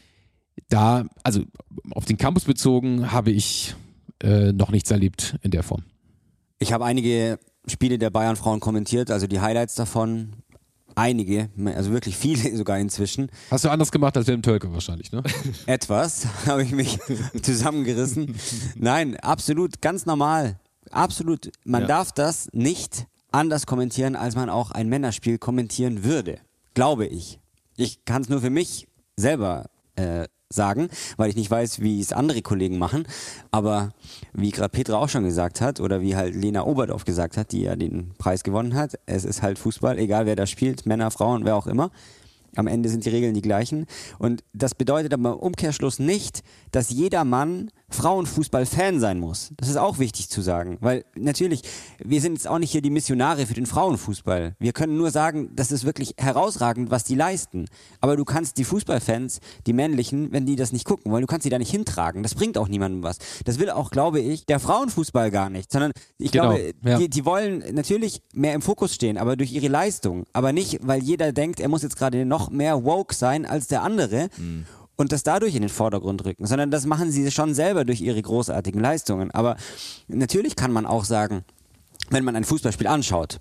da, also auf den Campus bezogen, habe ich äh, noch nichts erlebt in der Form. Ich habe einige Spiele der Bayern-Frauen kommentiert, also die Highlights davon. Einige, also wirklich viele sogar inzwischen. Hast du anders gemacht als Wilhelm Tölke wahrscheinlich, ne? Etwas, habe ich mich zusammengerissen. Nein, absolut, ganz normal. Absolut. Man ja. darf das nicht anders kommentieren, als man auch ein Männerspiel kommentieren würde. Glaube ich. Ich kann es nur für mich selber äh, sagen, weil ich nicht weiß, wie es andere Kollegen machen. Aber wie gerade Petra auch schon gesagt hat, oder wie halt Lena Oberdorf gesagt hat, die ja den Preis gewonnen hat, es ist halt Fußball, egal wer da spielt, Männer, Frauen, wer auch immer. Am Ende sind die Regeln die gleichen. Und das bedeutet aber im Umkehrschluss nicht, dass jeder Mann Frauenfußball-Fan sein muss. Das ist auch wichtig zu sagen. Weil natürlich, wir sind jetzt auch nicht hier die Missionare für den Frauenfußball. Wir können nur sagen, das ist wirklich herausragend, was die leisten. Aber du kannst die Fußballfans, die männlichen, wenn die das nicht gucken wollen, du kannst sie da nicht hintragen. Das bringt auch niemandem was. Das will auch, glaube ich, der Frauenfußball gar nicht. Sondern ich genau, glaube, ja. die, die wollen natürlich mehr im Fokus stehen, aber durch ihre Leistung. Aber nicht, weil jeder denkt, er muss jetzt gerade noch mehr woke sein als der andere. Mhm. Und das dadurch in den Vordergrund rücken, sondern das machen sie schon selber durch ihre großartigen Leistungen. Aber natürlich kann man auch sagen, wenn man ein Fußballspiel anschaut,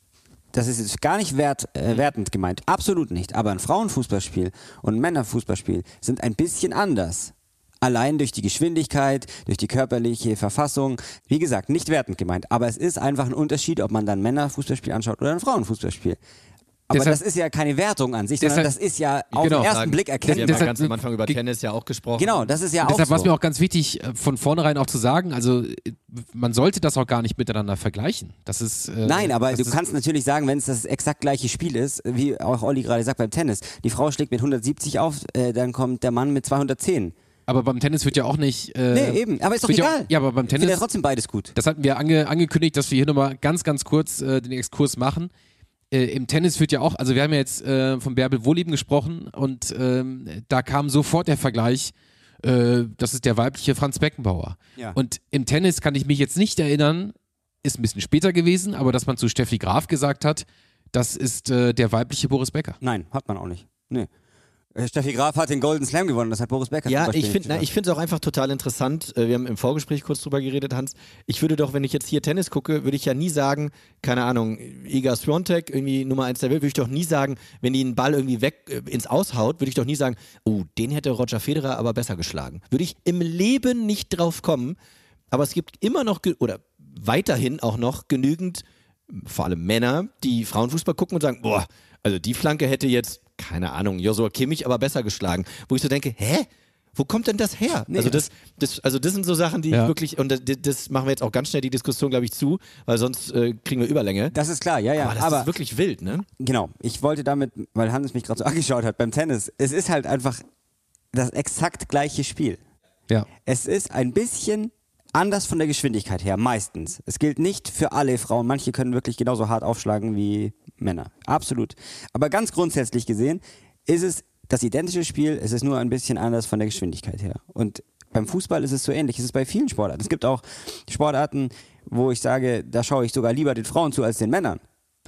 das ist jetzt gar nicht wert, äh, wertend gemeint, absolut nicht, aber ein Frauenfußballspiel und ein Männerfußballspiel sind ein bisschen anders. Allein durch die Geschwindigkeit, durch die körperliche Verfassung, wie gesagt, nicht wertend gemeint, aber es ist einfach ein Unterschied, ob man dann ein Männerfußballspiel anschaut oder ein Frauenfußballspiel. Aber deshalb, das ist ja keine Wertung an sich, sondern deshalb, das ist ja auf genau, den ersten sagen, Blick erkennbar. Wir haben ja ganz am Anfang über Tennis ja auch gesprochen. Genau, das ist ja auch deshalb so. war es mir auch ganz wichtig, von vornherein auch zu sagen, also man sollte das auch gar nicht miteinander vergleichen. Das ist, äh, Nein, aber das du kannst natürlich sagen, wenn es das exakt gleiche Spiel ist, wie auch Olli gerade sagt beim Tennis, die Frau schlägt mit hundertsiebzig auf, äh, dann kommt der Mann mit zweihundertzehn. Aber beim Tennis wird ja auch nicht... Äh, nee, eben, aber ist doch egal. Ja, ja, aber beim Tennis... Ich finde ja trotzdem beides gut. Das hatten wir ange, angekündigt, dass wir hier nochmal ganz, ganz kurz äh, den Exkurs machen. Äh, Im Tennis wird ja auch, also wir haben ja jetzt äh, von Bärbel Wohlleben gesprochen und ähm, da kam sofort der Vergleich, äh, das ist der weibliche Franz Beckenbauer. Ja. Und im Tennis kann ich mich jetzt nicht erinnern, ist ein bisschen später gewesen, aber dass man zu Steffi Graf gesagt hat, das ist äh, der weibliche Boris Becker. Nein, hat man auch nicht. Nee. Steffi Graf hat den Golden Slam gewonnen, das hat Boris Becker Ja, ich finde ich finde es auch einfach total interessant. Wir haben im Vorgespräch kurz drüber geredet, Hans. Ich würde doch, wenn ich jetzt hier Tennis gucke, würde ich ja nie sagen, keine Ahnung, Iga Swiatek, irgendwie Nummer eins der Welt, würde ich doch nie sagen, wenn die einen Ball irgendwie weg äh, ins Aushaut, würde ich doch nie sagen, oh, den hätte Roger Federer aber besser geschlagen. Würde ich im Leben nicht drauf kommen. Aber es gibt immer noch, ge- oder weiterhin auch noch genügend, vor allem Männer, die Frauenfußball gucken und sagen, boah, also die Flanke hätte jetzt, keine Ahnung, Joshua Kimmich aber besser geschlagen. Wo ich so denke, hä? Wo kommt denn das her? Nee, also, das, das, also das sind so Sachen, die Ja. ich wirklich, und das, das machen wir jetzt auch ganz schnell die Diskussion, glaube ich, zu, weil sonst äh, kriegen wir Überlänge. Das ist klar, ja, ja. Aber das aber ist wirklich wild, ne? Genau, ich wollte damit, weil Hannes mich gerade so angeschaut hat beim Tennis, es ist halt einfach das exakt gleiche Spiel. Ja. Es ist ein bisschen anders von der Geschwindigkeit her, meistens. Es gilt nicht für alle Frauen, manche können wirklich genauso hart aufschlagen wie Männer, absolut. Aber ganz grundsätzlich gesehen ist es das identische Spiel, es ist nur ein bisschen anders von der Geschwindigkeit her. Und beim Fußball ist es so ähnlich, es ist bei vielen Sportarten. Es gibt auch Sportarten, wo ich sage, da schaue ich sogar lieber den Frauen zu als den Männern.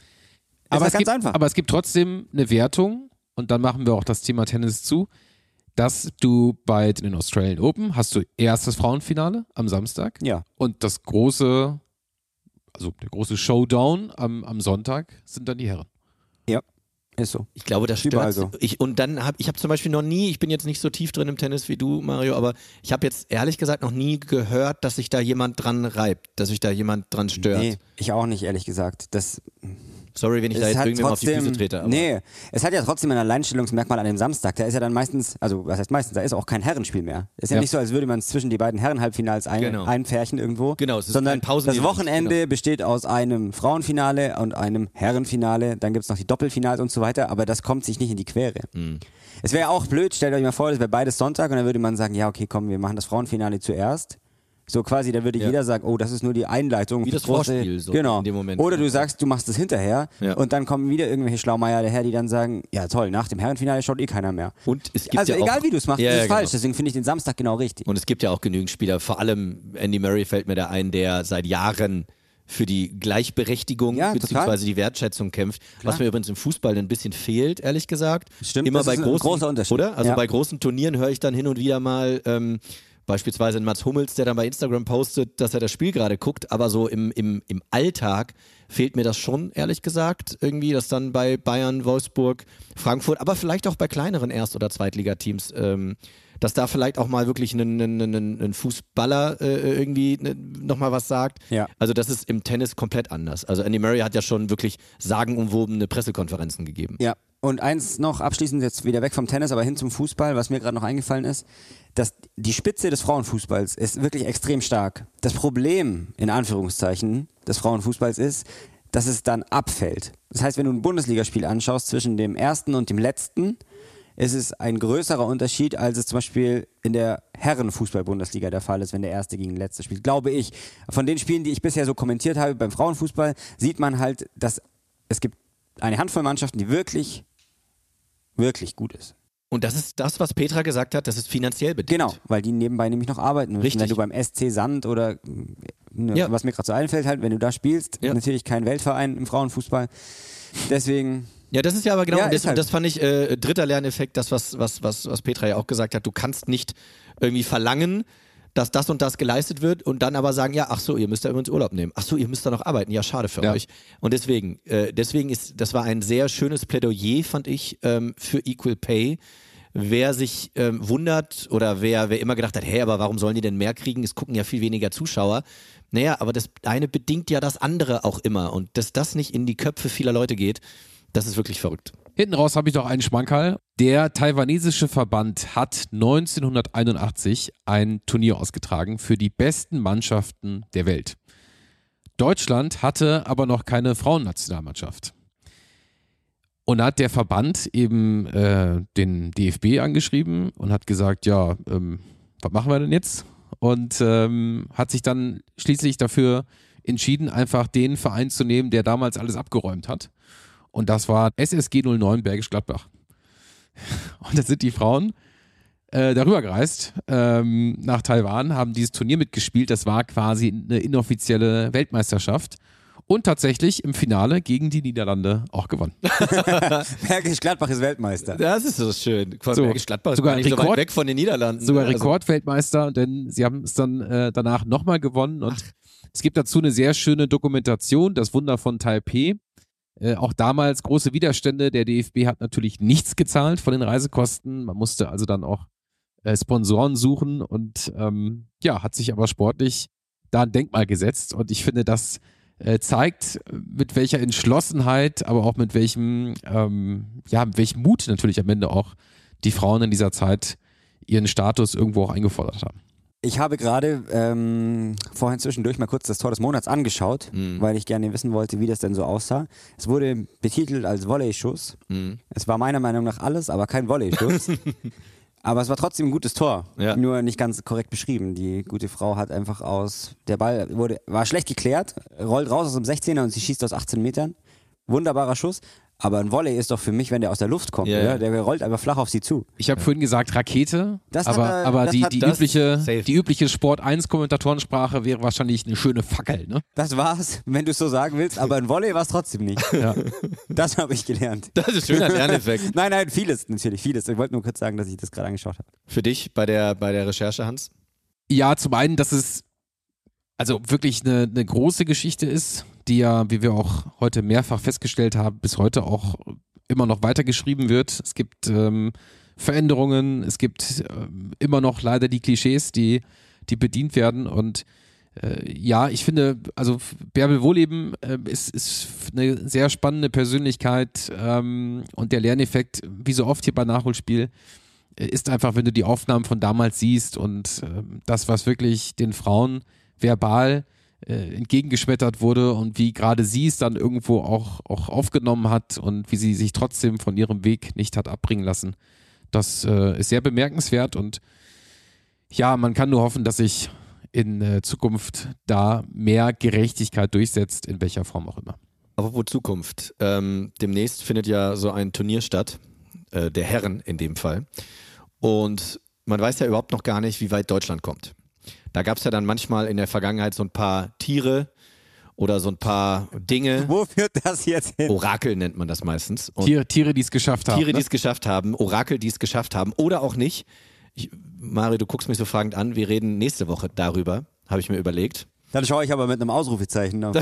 Aber ist es, ganz gibt, einfach. aber es gibt trotzdem eine Wertung und dann machen wir auch das Thema Tennis zu, dass du bei den Australian Open hast du erst das Frauenfinale am Samstag ja. und das große, also der große Showdown am, am Sonntag sind dann die Herren. Ja, ist so. Ich glaube, das Überall stört. so. Ich, und dann habe ich habe zum Beispiel noch nie, ich bin jetzt nicht so tief drin im Tennis wie du, Mario, aber ich habe jetzt ehrlich gesagt noch nie gehört, dass sich da jemand dran reibt, dass sich da jemand dran stört. Nee, ich auch nicht, ehrlich gesagt. Das Sorry, wenn ich Es da jetzt hat irgendjemand auf die trotzdem- Füße trete. Aber Nee, es hat ja trotzdem ein Alleinstellungsmerkmal an dem Samstag. Da ist ja dann meistens, also was heißt meistens, da ist auch kein Herrenspiel mehr. Es ist ja, Ja. nicht so, als würde man es zwischen die beiden Herrenhalbfinals ein, Genau. einpferchen irgendwo. Genau, es ist sondern kein Pausen- das Wochenende genau. besteht aus einem Frauenfinale und einem Herrenfinale. Dann gibt es noch die Doppelfinals und so weiter, aber das kommt sich nicht in die Quere. Mhm. Es wäre auch blöd, stellt euch mal vor, das wäre beides Sonntag und dann würde man sagen, ja okay, komm, wir machen das Frauenfinale zuerst. So quasi, da würde Ja. jeder sagen, oh, das ist nur die Einleitung. Wie fürs das Vorspiel so genau. in dem Moment. Oder du sagst, du machst es hinterher Ja. und dann kommen wieder irgendwelche Schlaumeier daher, die dann sagen, ja toll, nach dem Herrenfinale schaut eh keiner mehr. Und es gibt also ja egal auch, wie du es machst, Ja, das ja, ist falsch. genau. Deswegen finde ich den Samstag genau richtig. Und es gibt ja auch genügend Spieler, vor allem Andy Murray fällt mir da ein, der seit Jahren für die Gleichberechtigung Ja, beziehungsweise die Wertschätzung kämpft, Klar. was mir übrigens im Fußball ein bisschen fehlt, ehrlich gesagt. Stimmt, Immer das bei ist ein großen, großer Unterschied. oder? Also Ja. bei großen Turnieren höre ich dann hin und wieder mal ähm, beispielsweise einen Mats Hummels, der dann bei Instagram postet, dass er das Spiel gerade guckt, aber so im, im, im Alltag fehlt mir das schon, ehrlich gesagt, irgendwie, dass dann bei Bayern, Wolfsburg, Frankfurt, aber vielleicht auch bei kleineren Erst- oder Zweitligateams, ähm, dass da vielleicht auch mal wirklich ein, ein, ein, ein Fußballer äh, irgendwie ne, nochmal was sagt. Ja. Also das ist im Tennis komplett anders. Also Andy Murray hat ja schon wirklich sagenumwobene Pressekonferenzen gegeben. Ja, und eins noch abschließend, jetzt wieder weg vom Tennis, aber hin zum Fußball, was mir gerade noch eingefallen ist, dass die Spitze des Frauenfußballs ist wirklich extrem stark. Das Problem, in Anführungszeichen, des Frauenfußballs ist, dass es dann abfällt. Das heißt, wenn du ein Bundesligaspiel anschaust zwischen dem ersten und dem letzten, ist es ein größerer Unterschied, als es zum Beispiel in der Herrenfußball-Bundesliga der Fall ist, wenn der Erste gegen den Letzte spielt. Glaube ich. Von den Spielen, die ich bisher so kommentiert habe beim Frauenfußball, sieht man halt, dass es gibt eine Handvoll Mannschaften, die wirklich, wirklich gut ist. Und das ist das, was Petra gesagt hat, das ist finanziell bedingt. Genau, weil die nebenbei nämlich noch arbeiten müssen. Richtig. Wenn du beim S C Sand oder, ne, Ja. was mir gerade so einfällt, halt, wenn du da spielst, Ja. natürlich kein Weltverein im Frauenfußball. Deswegen... Ja, das ist ja aber genau, Ja, und das, ist halt- das fand ich äh, dritter Lerneffekt, das, was, was, was, was Petra ja auch gesagt hat, du kannst nicht irgendwie verlangen, dass das und das geleistet wird und dann aber sagen, ja, ach so, ihr müsst ja übrigens Urlaub nehmen. Ach so, ihr müsst da noch arbeiten. Ja, schade für Ja. euch. Und deswegen, äh, deswegen ist, das war ein sehr schönes Plädoyer, fand ich, ähm, für Equal Pay. Wer sich ähm, wundert oder wer, wer immer gedacht hat, hey, aber warum sollen die denn mehr kriegen? Es gucken ja viel weniger Zuschauer. Naja, aber das eine bedingt ja das andere auch immer. Und dass das nicht in die Köpfe vieler Leute geht, das ist wirklich verrückt. Hinten raus habe ich noch einen Schmankerl. Der taiwanesische Verband hat neunzehnhunderteinundachtzig ein Turnier ausgetragen für die besten Mannschaften der Welt. Deutschland hatte aber noch keine Frauennationalmannschaft. Und da hat der Verband eben äh, den D F B angeschrieben und hat gesagt, ja, ähm, was machen wir denn jetzt? Und ähm, hat sich dann schließlich dafür entschieden, einfach den Verein zu nehmen, der damals alles abgeräumt hat. Und das war S S G null neun Bergisch Gladbach. Und das sind die Frauen äh, darüber gereist ähm, nach Taiwan, haben dieses Turnier mitgespielt. Das war quasi eine inoffizielle Weltmeisterschaft. Und tatsächlich im Finale gegen die Niederlande auch gewonnen. Bergisch Gladbach ist Weltmeister. Das ist so schön. Von So, Bergisch Gladbach ist sogar gar nicht Rekord- so weit weg von den Niederlanden. Sogar Also- Rekordweltmeister, denn sie haben es dann äh, danach nochmal gewonnen. Und es gibt dazu eine sehr schöne Dokumentation, das Wunder von Taipei. Äh, auch damals große Widerstände. Der D F B hat natürlich nichts gezahlt von den Reisekosten. Man musste also dann auch äh, Sponsoren suchen und ähm, ja, hat sich aber sportlich da ein Denkmal gesetzt. Und ich finde, das äh, zeigt, mit welcher Entschlossenheit, aber auch mit welchem, ähm, ja, mit welchem Mut natürlich am Ende auch die Frauen in dieser Zeit ihren Status irgendwo auch eingefordert haben. Ich habe gerade ähm, vorhin zwischendurch mal kurz das Tor des Monats angeschaut, Mhm. weil ich gerne wissen wollte, wie das denn so aussah. Es wurde betitelt als Volley-Schuss. Mhm. Es war meiner Meinung nach alles, aber kein Volley-Schuss. Aber es war trotzdem ein gutes Tor, Ja. nur nicht ganz korrekt beschrieben. Die gute Frau hat einfach aus, der Ball wurde, war schlecht geklärt, rollt raus aus dem sechzehner und sie schießt aus achtzehn Metern. Wunderbarer Schuss. Aber ein Volley ist doch für mich, wenn der aus der Luft kommt, Ja, oder? ja. Der rollt einfach flach auf sie zu. Ich habe vorhin gesagt Rakete, Das aber, hat er- aber das die, hat- die, das- übliche, safe. die übliche Sport eins Kommentatorensprache wäre wahrscheinlich eine schöne Fackel, ne? Das war's, wenn du es so sagen willst, aber ein Volley war es trotzdem nicht. Ja. Das habe ich gelernt. Das ist schöner Lerneffekt. Nein, nein, vieles, natürlich, vieles. Ich wollte nur kurz sagen, dass ich das gerade angeschaut habe. Für dich bei der, bei der Recherche, Hans? Ja, zum einen, dass es also wirklich eine, eine große Geschichte ist, die ja, wie wir auch heute mehrfach festgestellt haben, bis heute auch immer noch weitergeschrieben wird. Es gibt ähm, Veränderungen, es gibt ähm, immer noch leider die Klischees, die, die bedient werden und äh, ja, ich finde, also Bärbel Wohleben äh, ist, ist eine sehr spannende Persönlichkeit ähm, und der Lerneffekt, wie so oft hier bei Nachholspiel, ist einfach, wenn du die Aufnahmen von damals siehst und äh, das, was wirklich den Frauen verbal äh, entgegengeschmettert wurde und wie gerade sie es dann irgendwo auch, auch aufgenommen hat und wie sie sich trotzdem von ihrem Weg nicht hat abbringen lassen. Das äh, ist sehr bemerkenswert und ja, man kann nur hoffen, dass sich in äh, Zukunft da mehr Gerechtigkeit durchsetzt, in welcher Form auch immer. Apropos Zukunft. Ähm, demnächst findet ja so ein Turnier statt, äh, der Herren in dem Fall. Und man weiß ja überhaupt noch gar nicht, wie weit Deutschland kommt. Da gab es ja dann manchmal in der Vergangenheit so ein paar Tiere oder so ein paar Dinge. Wo führt das jetzt hin? Orakel nennt man das meistens. Und Tiere, Tiere, die es geschafft haben. Tiere, die ne? es geschafft haben, Orakel, die es geschafft haben oder auch nicht. Ich, Mario, du guckst mich so fragend an. Wir reden nächste Woche darüber, habe ich mir überlegt. Dann schaue ich aber mit einem Ausrufezeichen auf.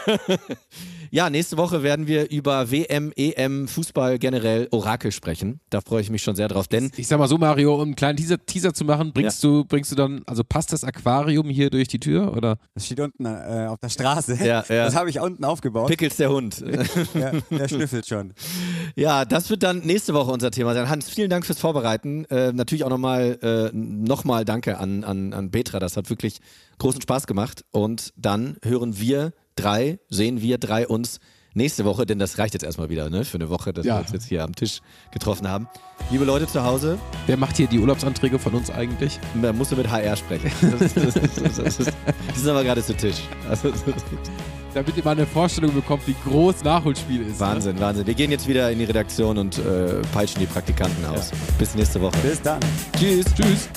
Ja, nächste Woche werden wir über W M, E M, Fußball generell, Orakel sprechen. Da freue ich mich schon sehr drauf, denn Ich sag mal so, Mario, um einen kleinen Teaser, Teaser zu machen, bringst du, bringst du dann, also passt das Aquarium hier durch die Tür oder? Das steht unten äh, auf der Straße. Ja, ja. Das habe ich unten aufgebaut. Pickels der Hund. Ja, der schnüffelt schon. Ja, das wird dann nächste Woche unser Thema sein. Hans, vielen Dank fürs Vorbereiten. Äh, natürlich auch nochmal äh, noch mal Danke an, an, an Petra. Das hat wirklich großen Spaß gemacht. Und dann hören wir drei, sehen wir drei uns nächste Woche, denn das reicht jetzt erstmal wieder, ne, für eine Woche, dass Ja. wir uns jetzt hier am Tisch getroffen haben. Liebe Leute zu Hause, Wer macht hier die Urlaubsanträge von uns eigentlich? da musst du mit H R sprechen. Das ist, das ist, das ist, das ist, die sind aber gerade zu Tisch. Also, das ist Damit ihr mal eine Vorstellung bekommt, wie groß Nachholspiel ist. Wahnsinn, Ne? Wahnsinn. Wir gehen jetzt wieder in die Redaktion und äh, peitschen die Praktikanten aus. Bis nächste Woche. Bis dann. Tschüss. Tschüss.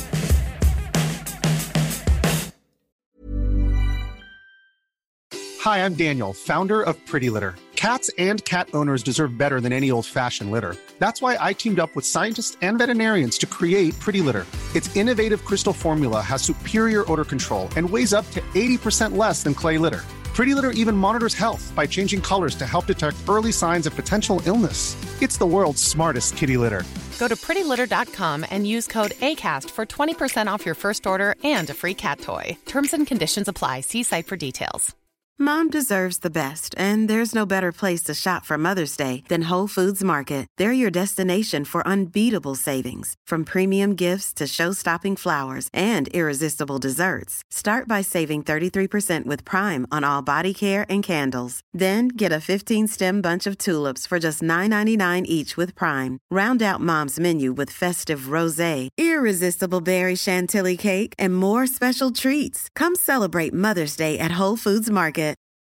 Hi, I'm Daniel, founder of Pretty Litter. Cats and cat owners deserve better than any old-fashioned litter. That's why I teamed up with scientists and veterinarians to create Pretty Litter. Its innovative crystal formula has superior odor control and weighs up to eighty percent less than clay litter. Pretty Litter even monitors health by changing colors to help detect early signs of potential illness. It's the world's smartest kitty litter. Go to pretty litter dot com and use code ACAST for twenty percent off your first order and a free cat toy. Terms and conditions apply. See site for details. Mom deserves the best, and there's no better place to shop for Mother's Day than Whole Foods Market. They're your destination for unbeatable savings, from premium gifts to show-stopping flowers and irresistible desserts. Start by saving thirty-three percent with Prime on all body care and candles. Then get a fifteen-stem bunch of tulips for just nine ninety-nine each with Prime. Round out Mom's menu with festive rosé, irresistible berry chantilly cake, and more special treats. Come celebrate Mother's Day at Whole Foods Market.